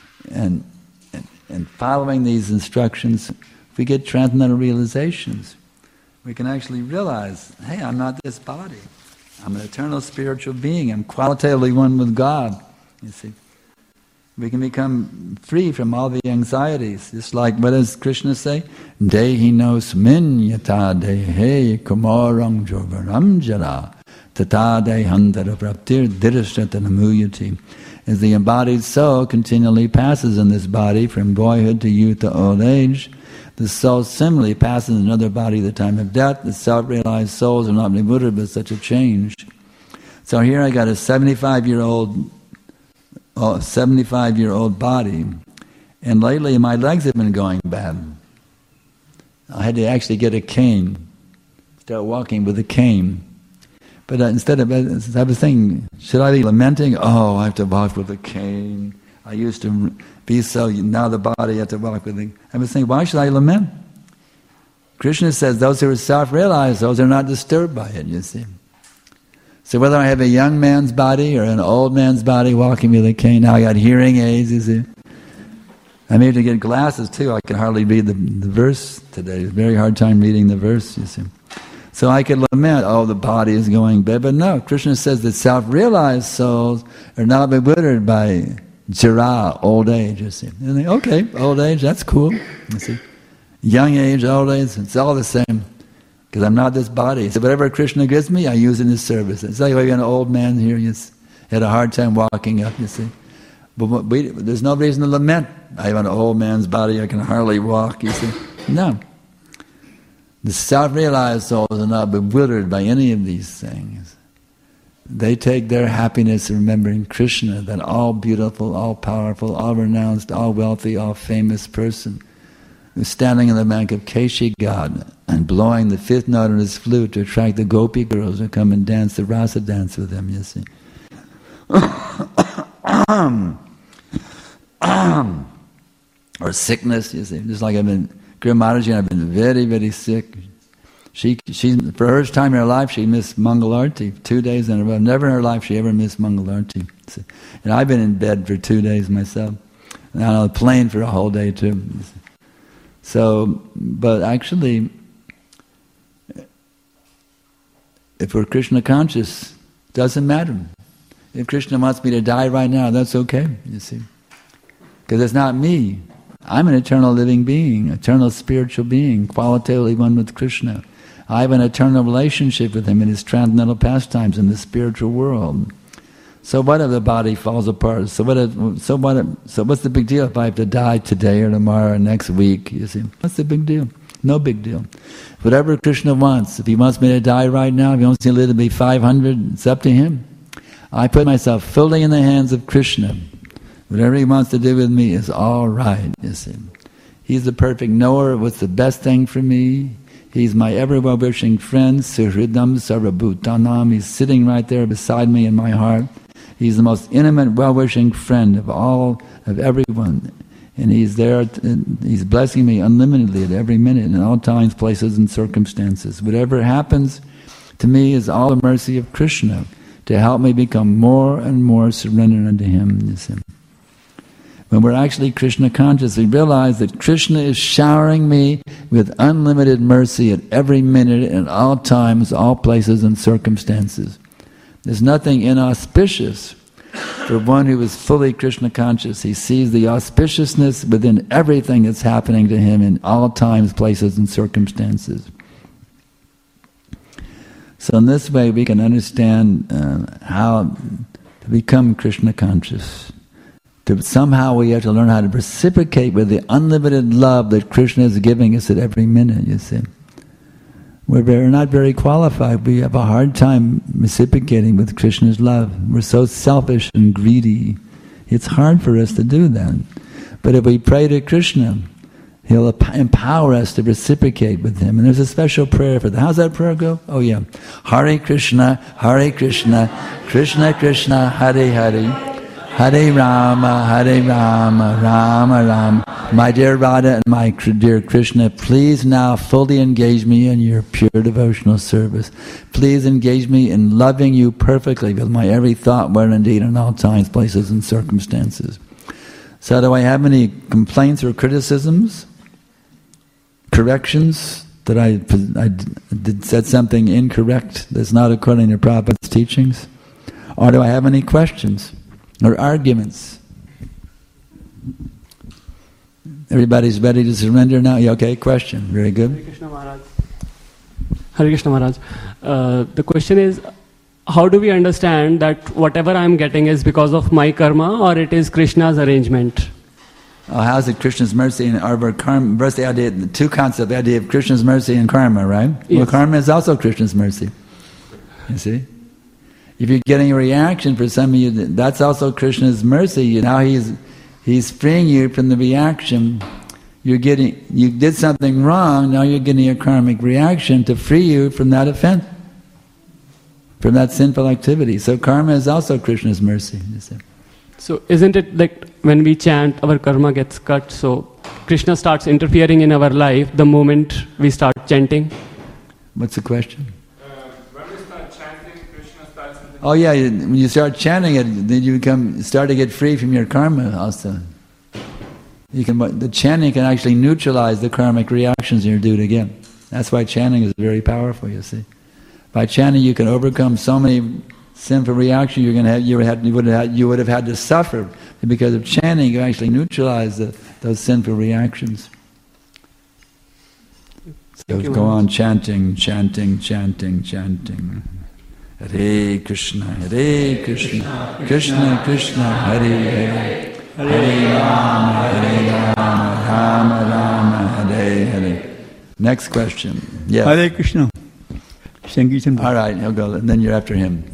and following these instructions, we get transcendental realizations. We can actually realize, hey, I'm not this body. I'm an eternal spiritual being. I'm qualitatively one with God. You see, we can become free from all the anxieties. Just like, what does Krishna say? Dehi nosmin yata dehe kumarang jovanam jara tata dehantara praptir dirishtatanamuyati. As the embodied soul continually passes in this body from boyhood to youth to old age, the soul similarly passes in another body at the time of death. The self-realized souls are not bewildered by such a change. So here I got a 75-year-old body, and lately my legs have been going bad. I had to actually get a cane, start walking with a cane. But instead of, I was thinking, should I be lamenting? Oh, I have to walk with a cane. I used to be so, now the body has to walk with a cane. I was thinking, why should I lament? Krishna says those who are self-realized, those are not disturbed by it, you see. So whether I have a young man's body or an old man's body walking with a cane, now I got hearing aids, you see. I may have to get glasses too. I can hardly read the verse today. It's a very hard time reading the verse, you see. So I could lament, oh, the body is going bad. But no, Krishna says that self-realized souls are not bewildered by jara, old age, you see. And they, okay, old age, that's cool, you see. Young age, old age, it's all the same. Because I'm not this body. So whatever Krishna gives me, I use in His service. It's like an old man here, he had a hard time walking up, you see. But there's no reason to lament. I have an old man's body, I can hardly walk, you see. No. The self-realized souls are not bewildered by any of these things. They take their happiness in remembering Krishna, that all beautiful, all powerful, all renounced, all wealthy, all famous person who's standing on the bank of Keshi God and blowing the fifth note on his flute to attract the gopi girls who come and dance the rasa dance with him, you see. or sickness, you see. Just like Guru Mataji and I've been very, very sick. She for her first time in her life, she missed Mangal Arati 2 days in a row. Never in her life she ever missed Mangal Arati. And I've been in bed for 2 days myself. And on a plane for a whole day too. So, but actually, if we're Krishna conscious, doesn't matter. If Krishna wants me to die right now, that's okay, you see. Because it's not me. I'm an eternal living being, eternal spiritual being, qualitatively one with Krishna. I have an eternal relationship with Him in His transcendental pastimes in the spiritual world. So what if the body falls apart? So what's the big deal if I have to die today or tomorrow or next week? You see, what's the big deal? No big deal. Whatever Krishna wants, if He wants me to die right now, if He wants me to live to be 500, it's up to Him. I put myself fully in the hands of Krishna. Whatever He wants to do with me is all right, you see. He's the perfect knower of what's the best thing for me. He's my ever well-wishing friend, Suhridam Sarvabhutanam. He's sitting right there beside me in my heart. He's the most intimate, well-wishing friend of everyone. And He's there, He's blessing me unlimitedly at every minute, in all times, places, and circumstances. Whatever happens to me is all the mercy of Krishna to help me become more and more surrendered unto Him, you see. When we're actually Krishna conscious, we realize that Krishna is showering me with unlimited mercy at every minute, in all times, all places, and circumstances. There's nothing inauspicious for one who is fully Krishna conscious. He sees the auspiciousness within everything that's happening to him in all times, places, and circumstances. So in this way we can understand how to become Krishna conscious. Somehow we have to learn how to reciprocate with the unlimited love that Krishna is giving us at every minute, you see. We're not very qualified. We have a hard time reciprocating with Krishna's love. We're so selfish and greedy. It's hard for us to do that. But if we pray to Krishna, He'll empower us to reciprocate with Him. And there's a special prayer for that. How's that prayer go? Oh yeah. Hare Krishna, Krishna Krishna, Hare Hare. Hare Rama, Rama Rama. My dear Radha and my dear Krishna, please now fully engage me in your pure devotional service. Please engage me in loving you perfectly with my every thought, word, and deed in all times, places, and circumstances. So do I have any complaints or criticisms? Corrections? That I said something incorrect that's not according to Prabhupada's teachings? Or do I have any questions? Or arguments? Everybody's ready to surrender now? Yeah, okay, question. Very good. Hare Krishna Maharaj. Hare Krishna Maharaj. The question is, how do we understand that whatever I am getting is because of my karma or it is Krishna's arrangement? How is it Krishna's mercy and our karma? First, the idea, the two concepts, the idea of Krishna's mercy and karma, right? Yes. Well, karma is also Krishna's mercy. You see? If you're getting a reaction for some of you, that's also Krishna's mercy. Now He's freeing you from the reaction. You did something wrong, now you're getting a karmic reaction to free you from that offense, from that sinful activity. So karma is also Krishna's mercy. You see. So isn't it like when we chant, our karma gets cut, so Krishna starts interfering in our life the moment we start chanting? What's the question? When we start chanting, Krishna starts interfering. Oh yeah, when you start chanting it, then you start to get free from your karma also. The chanting can actually neutralize the karmic reactions you're due to get. That's why chanting is very powerful, you see. By chanting you can overcome so many sinful reactions you would have had to suffer. And because of chanting you actually neutralize those sinful reactions. So go on chanting. Hare Krishna, Krishna Krishna, Hare Hare, Hare Rama, Rama Rama, Hare Hare. Next question. Yes. Hare Krishna. All right, he'll go, and then you're after him.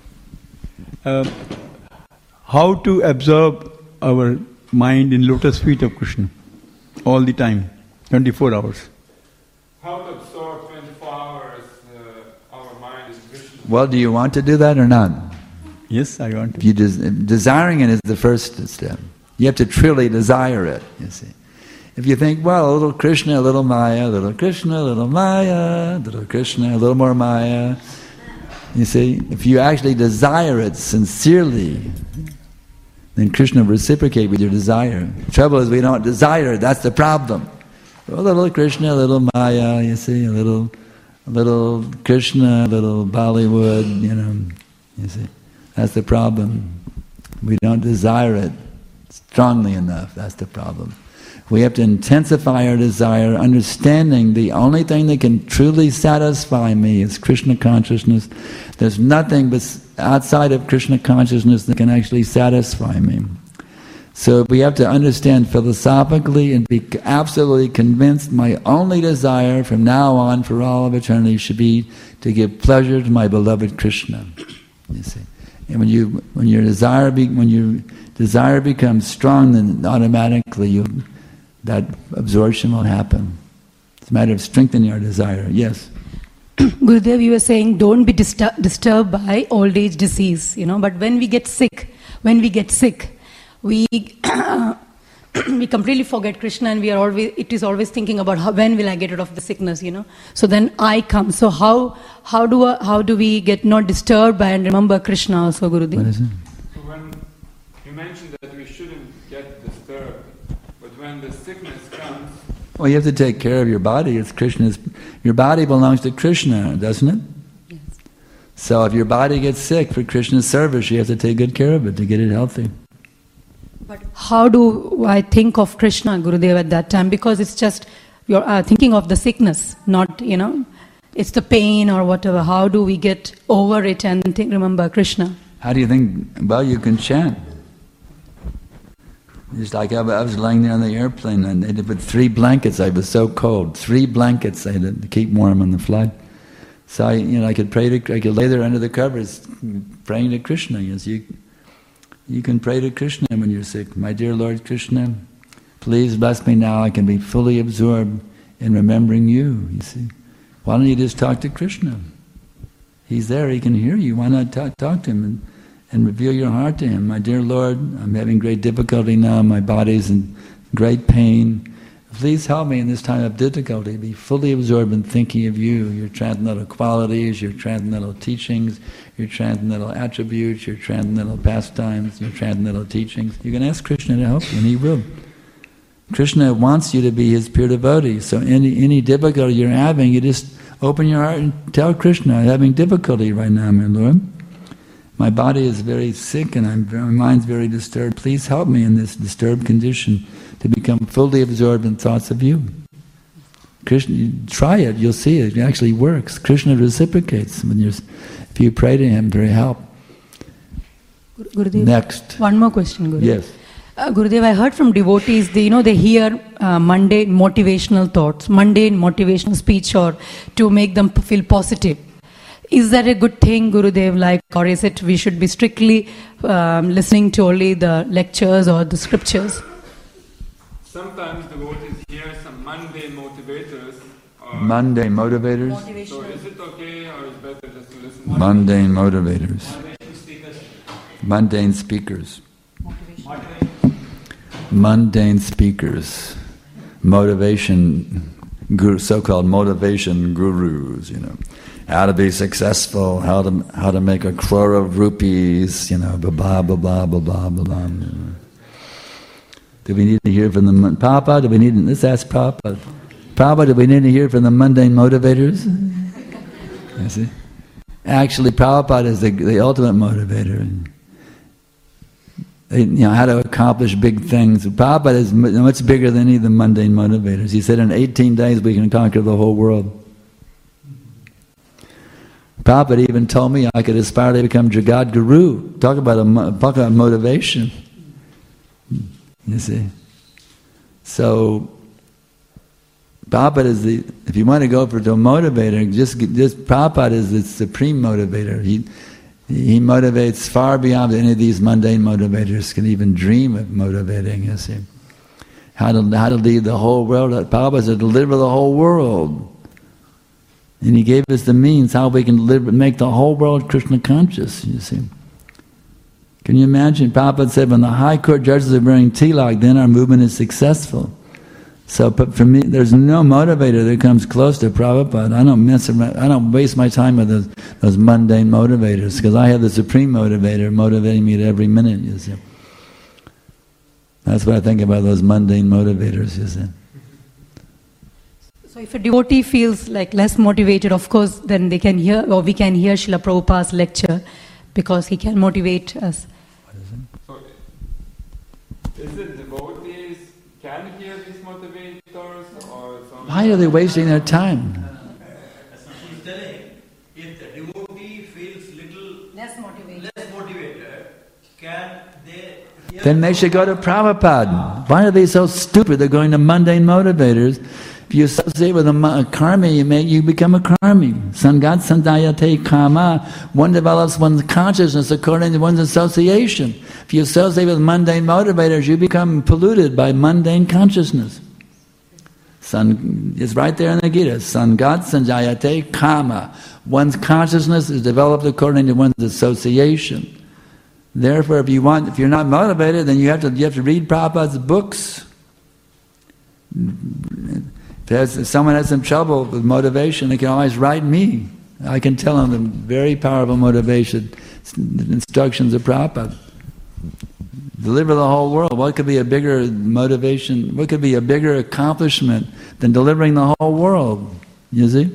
How to absorb our mind in lotus feet of Krishna all the time, 24 hours. How to absorb 24 hours our mind in Krishna. Well, do you want to do that or not? Yes, I want to. Desiring it is the first step. You have to truly desire it, you see. If you think, well, a little Krishna, a little Maya, a little Krishna, a little Maya, a little Krishna, a little more Maya, you see, if you actually desire it sincerely, then Krishna will reciprocate with your desire. The trouble is we don't desire it, that's the problem. A little Krishna, a little Maya, you see, a little Krishna, a little Bollywood, you see. That's the problem. We don't desire it strongly enough, that's the problem. We have to intensify our desire, understanding the only thing that can truly satisfy me is Krishna consciousness. There's nothing outside of Krishna consciousness that can actually satisfy me. So we have to understand philosophically and be absolutely convinced my only desire from now on for all of eternity should be to give pleasure to my beloved Krishna. You see, and when your desire becomes strong, then automatically that absorption will happen. It's a matter of strengthening our desire. Yes. Gurudev, you were saying don't be disturbed by old age disease, but when we get sick, we we completely forget Krishna, and it is always thinking about when will I get rid of the sickness, So then I come. So how do we get not disturbed by and remember Krishna also, Gurudev? What is it? So when you mentioned that we shouldn't get disturbed, but when the sickness comes... Well, you have to take care of your body. It's Krishna's. Your body belongs to Krishna, doesn't it? Yes. So if your body gets sick for Krishna's service, you have to take good care of it to get it healthy. But how do I think of Krishna, Gurudev, at that time? Because it's just you're thinking of the sickness, not, it's the pain or whatever. How do we get over it and remember Krishna? How do you think? Well, you can chant. Just like I was lying there on the airplane, and they put 3 blankets. I was so cold. 3 blankets I had to keep warm on the flight. So I could pray I could lay there under the covers, praying to Krishna. Yes, you can pray to Krishna when you're sick. My dear Lord Krishna, please bless me now. I can be fully absorbed in remembering you. You see, why don't you just talk to Krishna? He's there. He can hear you. Why not talk to him and reveal your heart to him? My dear Lord, I'm having great difficulty now. My body's in great pain. Please help me in this time of difficulty. Be fully absorbed in thinking of you, your transcendental qualities, your transcendental teachings, your transcendental attributes, your transcendental pastimes, your transcendental teachings. You can ask Krishna to help you, and he will. Krishna wants you to be his pure devotee. So any difficulty you're having, you just open your heart and tell Krishna, I'm having difficulty right now, my Lord. My body is very sick and my mind's very disturbed. Please help me in this disturbed condition to become fully absorbed in thoughts of you. Krishna, try it, you'll see it. It actually works. Krishna reciprocates if you pray to him for help. Gurudev, next. One more question, Gurudev. Yes. Gurudev, I heard from devotees, they hear mundane motivational thoughts, mundane motivational speech, or to make them feel positive. Is that a good thing, Gurudev, or is it we should be strictly listening to only the lectures or the scriptures? Sometimes devotees hear some mundane motivators. Mundane motivators? So is it okay, or is it better just to listen? Mundane motivators. Mundane speakers. Mundane speakers. Motivation, so-called motivation gurus, How to be successful, how to make 1 crore of rupees, blah, blah, blah, blah, blah, blah, blah. Do we need to hear from the Papa? Let's ask Papa. Papa, do we need to hear from the mundane motivators? You see? Actually, Prabhupada is the ultimate motivator. How to accomplish big things. Prabhupada is much bigger than any of the mundane motivators. He said in 18 days we can conquer the whole world. Prabhupada even told me I could aspire to become Jagat Guru. Talk about motivation. You see. So Prabhupada is if you want to go to a motivator, just Prabhupada is the supreme motivator. He motivates far beyond any of these mundane motivators can even dream of motivating, you see. How to lead the whole world. Prabhupada said to deliver the whole world. And he gave us the means how we can make the whole world Krishna conscious, you see. Can you imagine? Prabhupada said, when the high court judges are wearing tilak, then our movement is successful. So, but for me, there's no motivator that comes close to Prabhupada. I don't waste my time with those mundane motivators, because I have the supreme motivator motivating me at every minute, you see. That's what I think about those mundane motivators, you see. So if a devotee feels like less motivated, of course, then they can hear, or we can hear Srila Prabhupada's lecture, because he can motivate us. What is it? So, is it devotees can hear these motivators, or some? Why are they wasting their time? She's telling, if the devotee feels less motivated, can they hear? Then they should go to Prabhupada. Why are they so stupid? They're going to mundane motivators. If you associate with a karmi, you become a karmi. Sangat sandayate kama. One develops one's consciousness according to one's association. If you associate with mundane motivators, you become polluted by mundane consciousness. It's right there in the Gita. Sangat sanjayate kama. One's consciousness is developed according to one's association. Therefore, if you're not motivated, then you have to read Prabhupada's books. If someone has some trouble with motivation, they can always write me. I can tell them the very powerful motivation instructions of Prabhupada. Deliver the whole world. What could be a bigger motivation? What could be a bigger accomplishment than delivering the whole world? You see?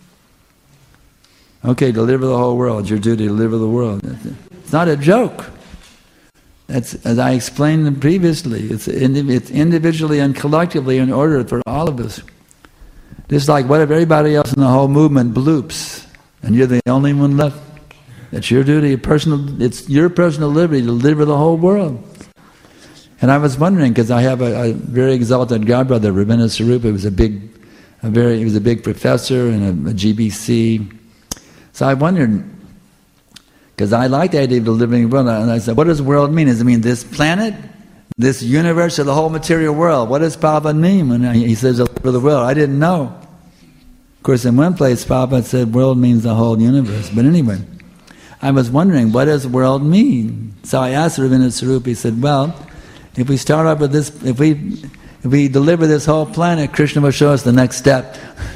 Okay, deliver the whole world. It's your duty to deliver the world. It's not a joke. That's, as I explained previously, it's individually and collectively in order for all of us. Just like what if everybody else in the whole movement bloops and you're the only one left? It's your duty, it's your personal liberty to deliver the whole world. And I was wondering, because I have a very exalted godbrother, Ravina Sarupa, who was a big professor and a GBC. So I wondered, because I like the idea of delivering the world, and I said, what does world mean? Does it mean this planet, this universe, or the whole material world? What does Prabhupada mean when he says deliver the world? I didn't know. Of course, in one place, Prabhupada said world means the whole universe. But anyway, I was wondering, what does world mean? So I asked Ravina Sarupa, he said, well, if we start off with this, if we deliver this whole planet, Krishna will show us the next step.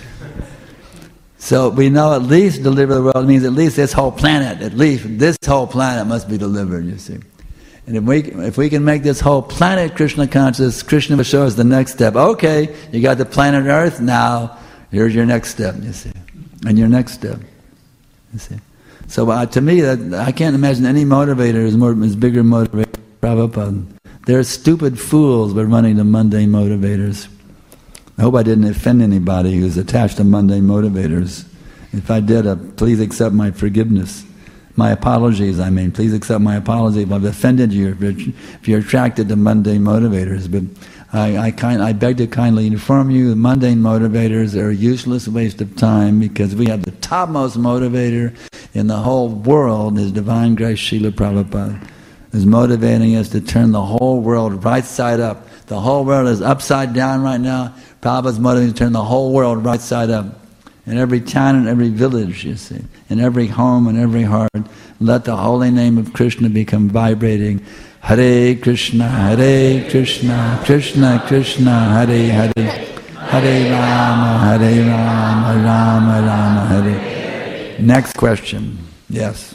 So we know at least deliver the world means at least this whole planet, at least this whole planet must be delivered, you see. And if we can make this whole planet Krishna conscious, Krishna will show us the next step. Okay, you got the planet Earth, now here's your next step, you see. And your next step, you see. So to me, I can't imagine any motivator is bigger motivator than Prabhupada. They're stupid fools by running to mundane motivators. I hope I didn't offend anybody who's attached to mundane motivators. If I did, please accept my forgiveness. My apologies, I mean. Please accept my apology if I've offended you, if you're attracted to mundane motivators. But I beg to kindly inform you that mundane motivators are a useless waste of time, because we have the topmost motivator in the whole world, is Divine Grace Srila Prabhupada, is motivating us to turn the whole world right side up. The whole world is upside down right now. Prabhupada's motivating to turn the whole world right side up. In every town and every village, you see, in every home and every heart, let the holy name of Krishna become vibrating. Hare Krishna, Krishna Krishna, Hare Hare, Hare Rama, Rama Rama, Hare. Next question. Yes.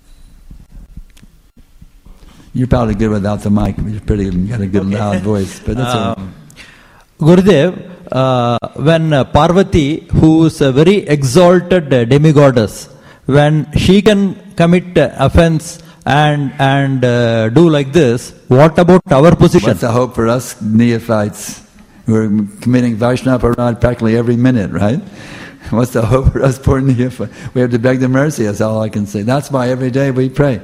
You're probably good without the mic. You got a good loud voice, but that's all. Gurudev, when Parvati, who is a very exalted demigoddess, when she can commit offense and do like this, what about our position? What's the hope for us neophytes who are committing Vaishnava Parad practically every minute, right? What's the hope for us poor neophytes? We have to beg the mercy, that's all I can say. That's why every day we pray.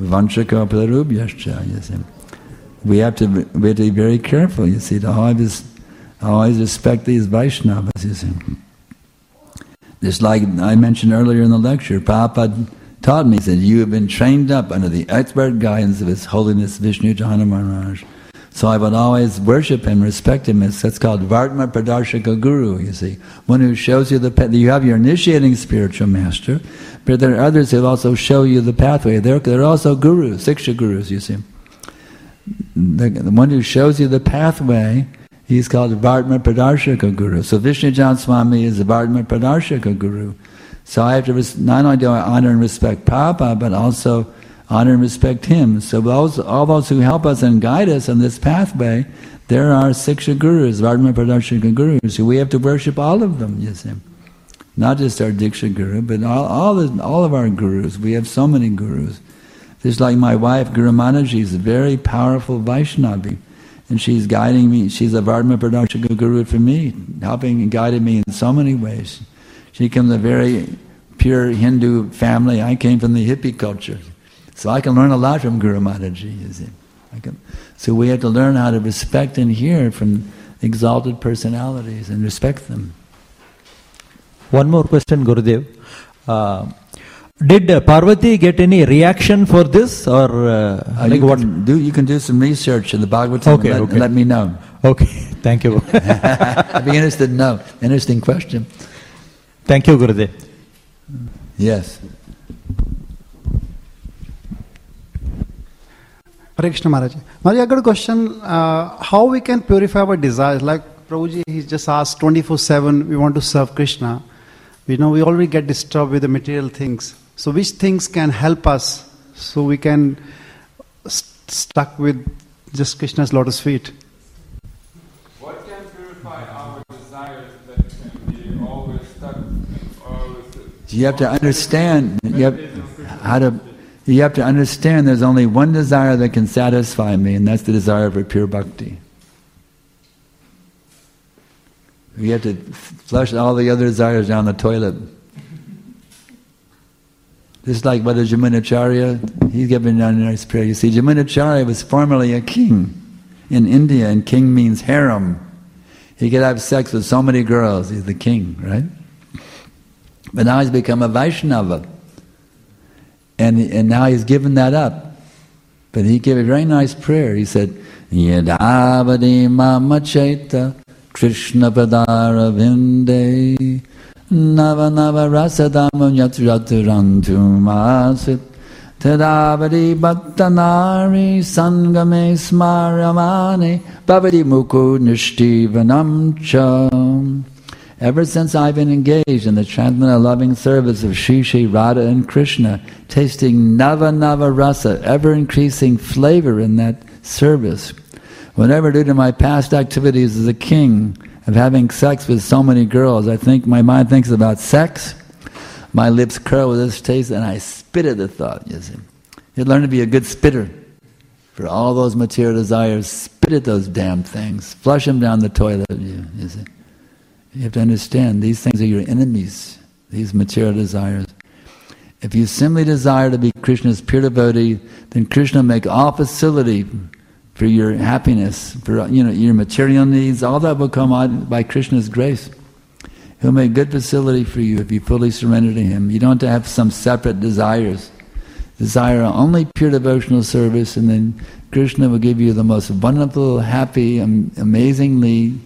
We have to be very careful, you see, to always respect these Vaishnavas, you see. Just like I mentioned earlier in the lecture, Prabhupada taught me, he said, you have been trained up under the expert guidance of His Holiness Vishnu Jana Maharaj. So I would always worship him, respect him. That's called Vartma Pradarshaka Guru, you see. One who shows you the path. You have your initiating spiritual master, but there are others who also show you the pathway. They're also gurus, Siksha gurus, you see. The one who shows you the pathway, he's called Vartma Pradarshaka Guru. So Vishnujan Swami is the Vartma Pradarshaka Guru. So I have to, not only do I honor and respect Papa, but also honor and respect him. So all those who help us and guide us on this pathway, there are Siksha gurus, Vartma Pradarshaka gurus. So we have to worship all of them, you see. Not just our Diksha guru, but all of our gurus. We have so many gurus. Just like my wife, Guru Manaji, is a very powerful Vaishnavi. And she's guiding me. She's a Vartma Pradarshaka guru for me, helping and guiding me in so many ways. She comes from a very pure Hindu family. I came from the hippie culture. So I can learn a lot from Guru Mataji, you see. So we have to learn how to respect and hear from exalted personalities and respect them. One more question, Gurudev. Did Parvati get any reaction for this, or you can do some research in the Bhagavatam and let me know. Okay, thank you. I'd be interested to know. Interesting question. Thank you, Gurudev. Yes. Hare Krishna Maharaj. Maharaj, I got a question. How we can purify our desires? Like Prabhuji, he just asked 24/7, we want to serve Krishna. We know we already get disturbed with the material things. So which things can help us so we can stuck with just Krishna's lotus feet? What can purify our desires that can be always stuck with? You have to understand. You have to understand there's only one desire that can satisfy me, and that's the desire for pure bhakti. You have to flush all the other desires down the toilet. Just like what is Jamunacharya, he's given a nice prayer. You see, Jamunacharya was formerly a king in India, and king means harem. He could have sex with so many girls, he's the king, right? But now he's become a Vaishnava. And now he's given that up. But he gave a very nice prayer. He said, Yadavadi mama chaita Krishna padara vinde Nava nava rasadama yatraturantu masit Tadavadi bhattanari sangame smaramane Bhavadi muku nishtivanam cha. Ever since I've been engaged in the transcendental loving service of Shri Shri Radha and Krishna, tasting Nava Nava Rasa, ever-increasing flavor in that service, whenever due to my past activities as a king, of having sex with so many girls, I think my mind thinks about sex, my lips curl with this taste, and I spit at the thought, you see. You learn to be a good spitter for all those material desires. Spit at those damn things. Flush them down the toilet, you see. You have to understand, these things are your enemies, these material desires. If you simply desire to be Krishna's pure devotee, then Krishna will make all facility for your happiness, for your material needs. All that will come out by Krishna's grace. He'll make good facility for you if you fully surrender to Him. You don't have to have some separate desires. Desire only pure devotional service, and then Krishna will give you the most wonderful, happy, amazingly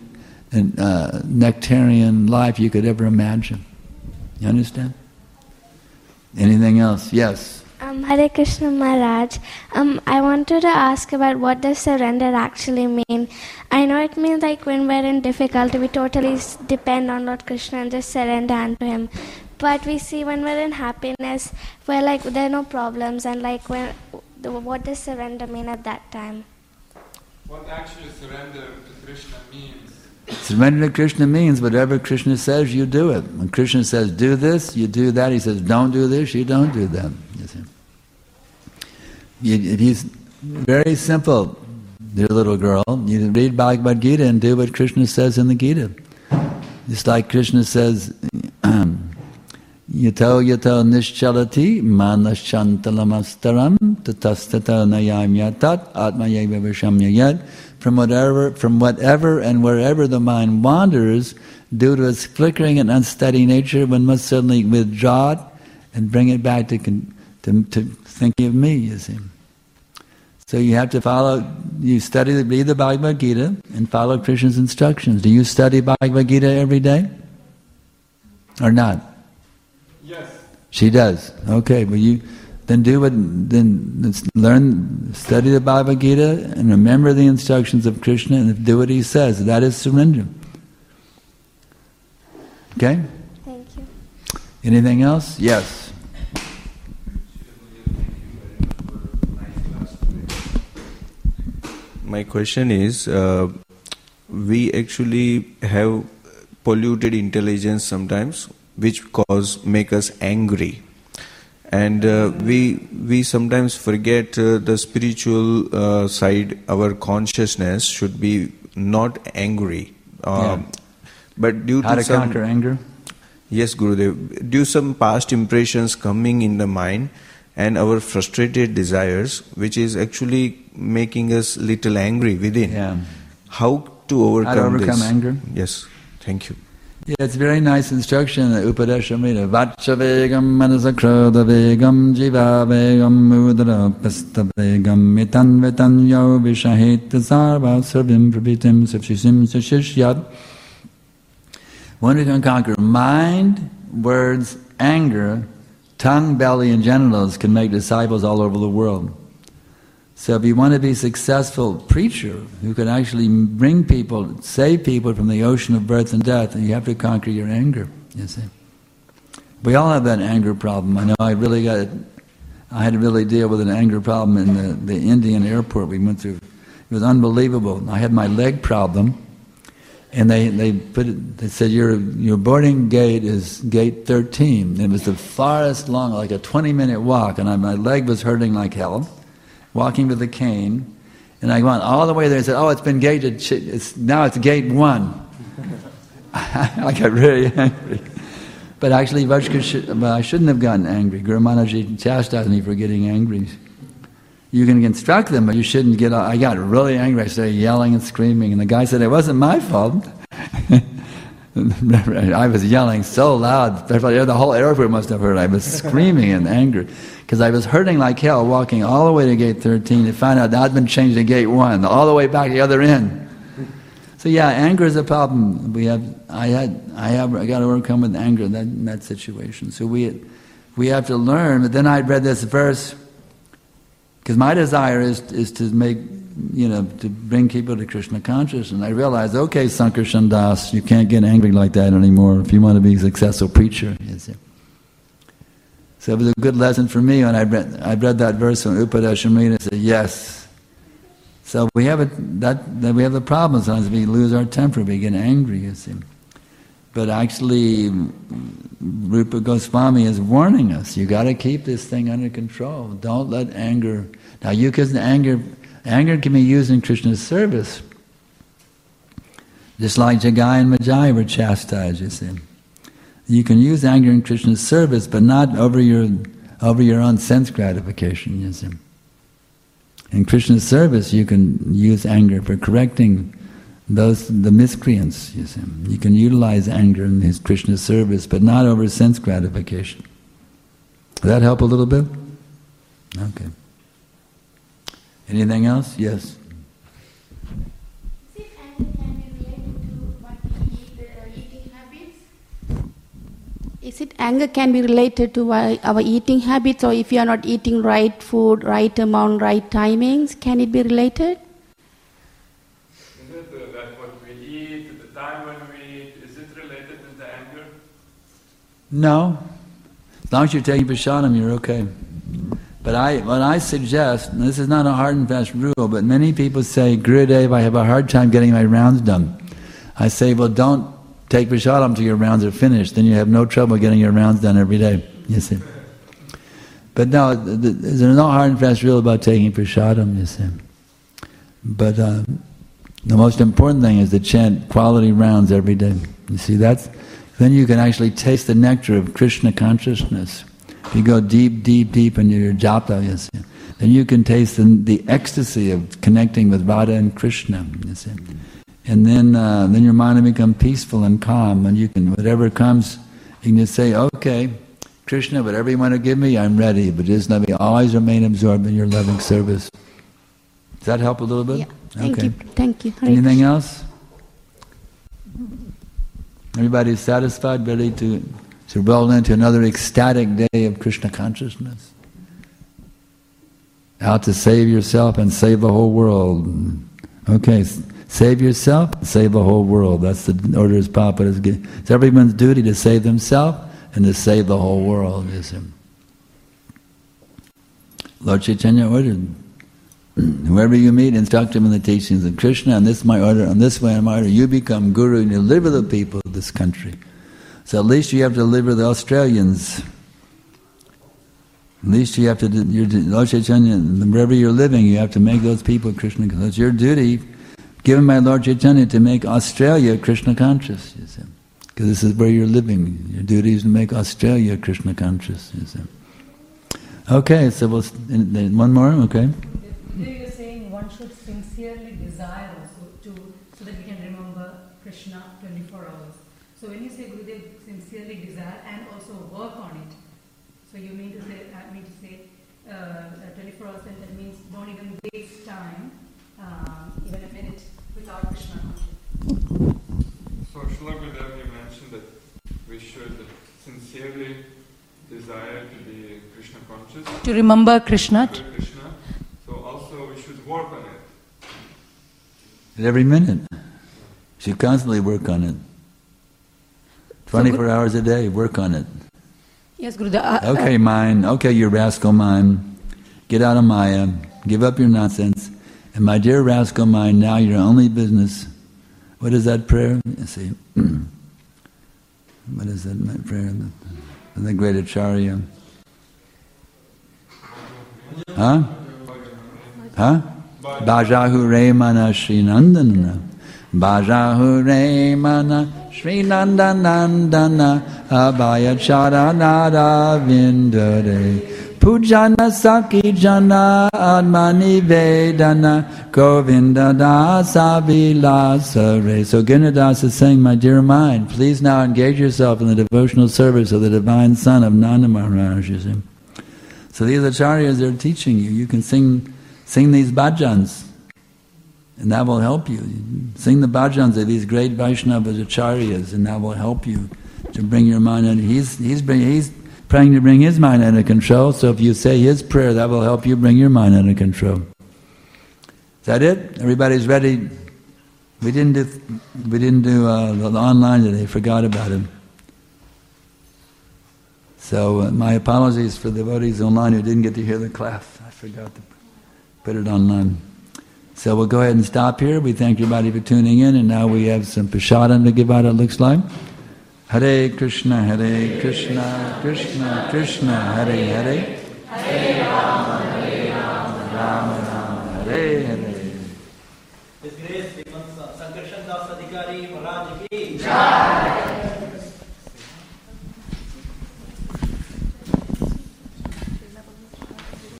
nectarian life you could ever imagine. You understand? Anything else? Yes. Hare Krishna Maharaj. I wanted to ask about what does surrender actually mean. I know it means like when we're in difficulty, we totally depend on Lord Krishna and just surrender unto Him. But we see when we're in happiness, we're like there are no problems, and like what does surrender mean at that time? What actually surrender to Krishna means? Surrender to Krishna means whatever Krishna says, you do it. When Krishna says, do this, you do that. He says, don't do this, you don't do that. You see. He's very simple, dear little girl. You read Bhagavad Gita and do what Krishna says in the Gita. Just like Krishna says, Yato yato nischalati manashantalamastaram tatastata nayam yatat atmayeva vishamyayat. From whatever and wherever the mind wanders, due to its flickering and unsteady nature, one must suddenly withdraw it and bring it back to thinking of me, you see. So you have to read the Bhagavad Gita and follow Krishna's instructions. Do you study Bhagavad Gita every day? Or not? Yes. She does. Okay, well then learn, study the Bhagavad Gita and remember the instructions of Krishna and do what he says. That is surrender. Okay? Thank you. Anything else? Yes. My question is, we actually have polluted intelligence sometimes, which make us angry. And we sometimes forget the spiritual side. Our consciousness should be not angry. But due How to to conquer anger? Yes, Gurudev. Due to some past impressions coming in the mind and our frustrated desires, which is actually making us little angry within. Yeah. How to overcome this? Anger? Yes. Thank you. Yeah, it's a very nice instruction, Upadeshamrita. Vachavegam manasakrodavegam jivavegam udarapastavegam mitanvetanyo vishahita sarvim prabhitim safshisim sashishyat. One who can conquer mind, words, anger, tongue, belly, and genitals can make disciples all over the world. So if you want to be a successful preacher who can actually bring people, save people from the ocean of birth and death, you have to conquer your anger, you see. We all have that anger problem. I know I had to really deal with an anger problem in the Indian airport we went through. It was unbelievable. I had my leg problem, and they said your boarding gate is gate 13. It was the farthest long, like a 20-minute walk, and my leg was hurting like hell. Walking with a cane, and I went all the way there and said, it's been gated, now it's gate 1. I got really angry. But actually, I shouldn't have gotten angry. Guru Maharaji chastised me for getting angry. You can instruct them, but you shouldn't get... I got really angry. I started yelling and screaming, and the guy said, it wasn't my fault. I was yelling so loud, the whole airport must have heard. I was screaming in anger. Because I was hurting like hell walking all the way to gate 13 to find out that I'd been changed to gate 1, all the way back the other end. So yeah, anger is a problem. I got to overcome with anger in that situation. So we have to learn. But then I read this verse because my desire is to make, to bring people to Krishna consciousness. And I realized, okay, Sankarshan Das, you can't get angry like that anymore if you want to be a successful preacher. You see. So it was a good lesson for me when I read that verse from Upadeshamrita and said, yes. So we have we have the problem sometimes. We lose our temper, we get angry, you see. But actually, Rupa Goswami is warning us, you got to keep this thing under control. Don't let anger... Now, anger can be used in Krishna's service. Just like Jagai and Majai were chastised, you see. You can use anger in Krishna's service, but not over your own sense gratification, you see. In Krishna's service, you can use anger for correcting the miscreants, you see. You can utilize anger in his Krishna service, but not over sense gratification. Does that help a little bit? Okay. Anything else? Yes. Is it anger can be related to our eating habits, or if you are not eating right food, right amount, right timings, can it be related? Is it that what we eat, the time when we eat, is it related to the anger? No. As long as you're taking prasadam, you're okay. But what I suggest, and this is not a hard and fast rule, but many people say, Gurudev, I have a hard time getting my rounds done. I say, well, don't take prasadam until your rounds are finished, then you have no trouble getting your rounds done every day, you see. But no, there's no hard and fast rule about taking prasadam, you see. But the most important thing is to chant quality rounds every day. You see, then you can actually taste the nectar of Krishna consciousness. If you go deep, deep, deep into your japa, you see, then you can taste the ecstasy of connecting with Radha and Krishna, you see. And then your mind will become peaceful and calm, and you can, whatever comes, you can just say, okay, Krishna, whatever you want to give me, I'm ready, but just let me always remain absorbed in your loving service. Does that help a little bit? Yeah. Thank Okay. you. Thank you. Hare Anything Krishna. else? Everybody satisfied, ready to roll into another ecstatic day of Krishna consciousness? Out to save yourself and save the whole world. Okay, save yourself, save the whole world. That's the order as Papa is giving. It's everyone's duty to save themselves and to save the whole world, is him. Lord Chaitanya ordered, whoever you meet, instruct him in the teachings of Krishna, and this is my order, and this way in my order, you become guru and you deliver the people of this country. So at least you have to deliver the Australians. At least you have to, Lord Chaitanya, wherever you're living, you have to make those people Krishna conscious. It's your duty, given by Lord Chaitanya, to make Australia Krishna conscious, you see. Because this is where you're living. Your duty is to make Australia Krishna conscious, you see. Okay, so we'll, one more, okay. You're saying one should sincerely desire also so that we can remember Krishna 24 hours. So when you say Gurudev, sincerely desire and also work on it, so you mean to say 24 hours, and that means don't even waste time, even a minute, without Krishna. So Srila Gurudev, you mentioned that we should sincerely desire to be Krishna conscious. To remember Krishna. So also we should work on it. At every minute. You should constantly work on it. 24 hours a day, work on it. Yes, Gurudev. Okay, mind. Okay, you rascal mind. Get out of Maya. Give up your nonsense. And my dear rascal mind, now your only business. What is that prayer? You see. What is that prayer? The great Acharya. Huh? Huh? Bhajahu Remana Sri Nandana. Bhajahu Remana Sri Nandana Abhaya Charanara Vindare Pujana Saki Jana Admani Vedana Govinda Dasa Vilasare. So Ginnadas is saying, my dear mind, please now engage yourself in the devotional service of the divine son of Nanda Maharaj. You see? So these acharyas are teaching you. You can sing these bhajans, and that will help you. Sing the bhajans of these great Vaishnavas, acharyas, and that will help you to bring your mind under. He's praying to bring his mind under control. So if you say his prayer, that will help you bring your mind under control. Is that it? Everybody's ready? We didn't do the online today. Forgot about it. So my apologies for the devotees online who didn't get to hear the class. I forgot to put it online. So we'll go ahead and stop here. We thank everybody for tuning in, and now we have some prasadam to give out, it looks like. Hare Krishna, Krishna Krishna, Hare Hare. Hare Rama, Rama Rama, Hare Hare. His Grace Srimad Sankarshan Das Adhikari Maharaj ki Jai.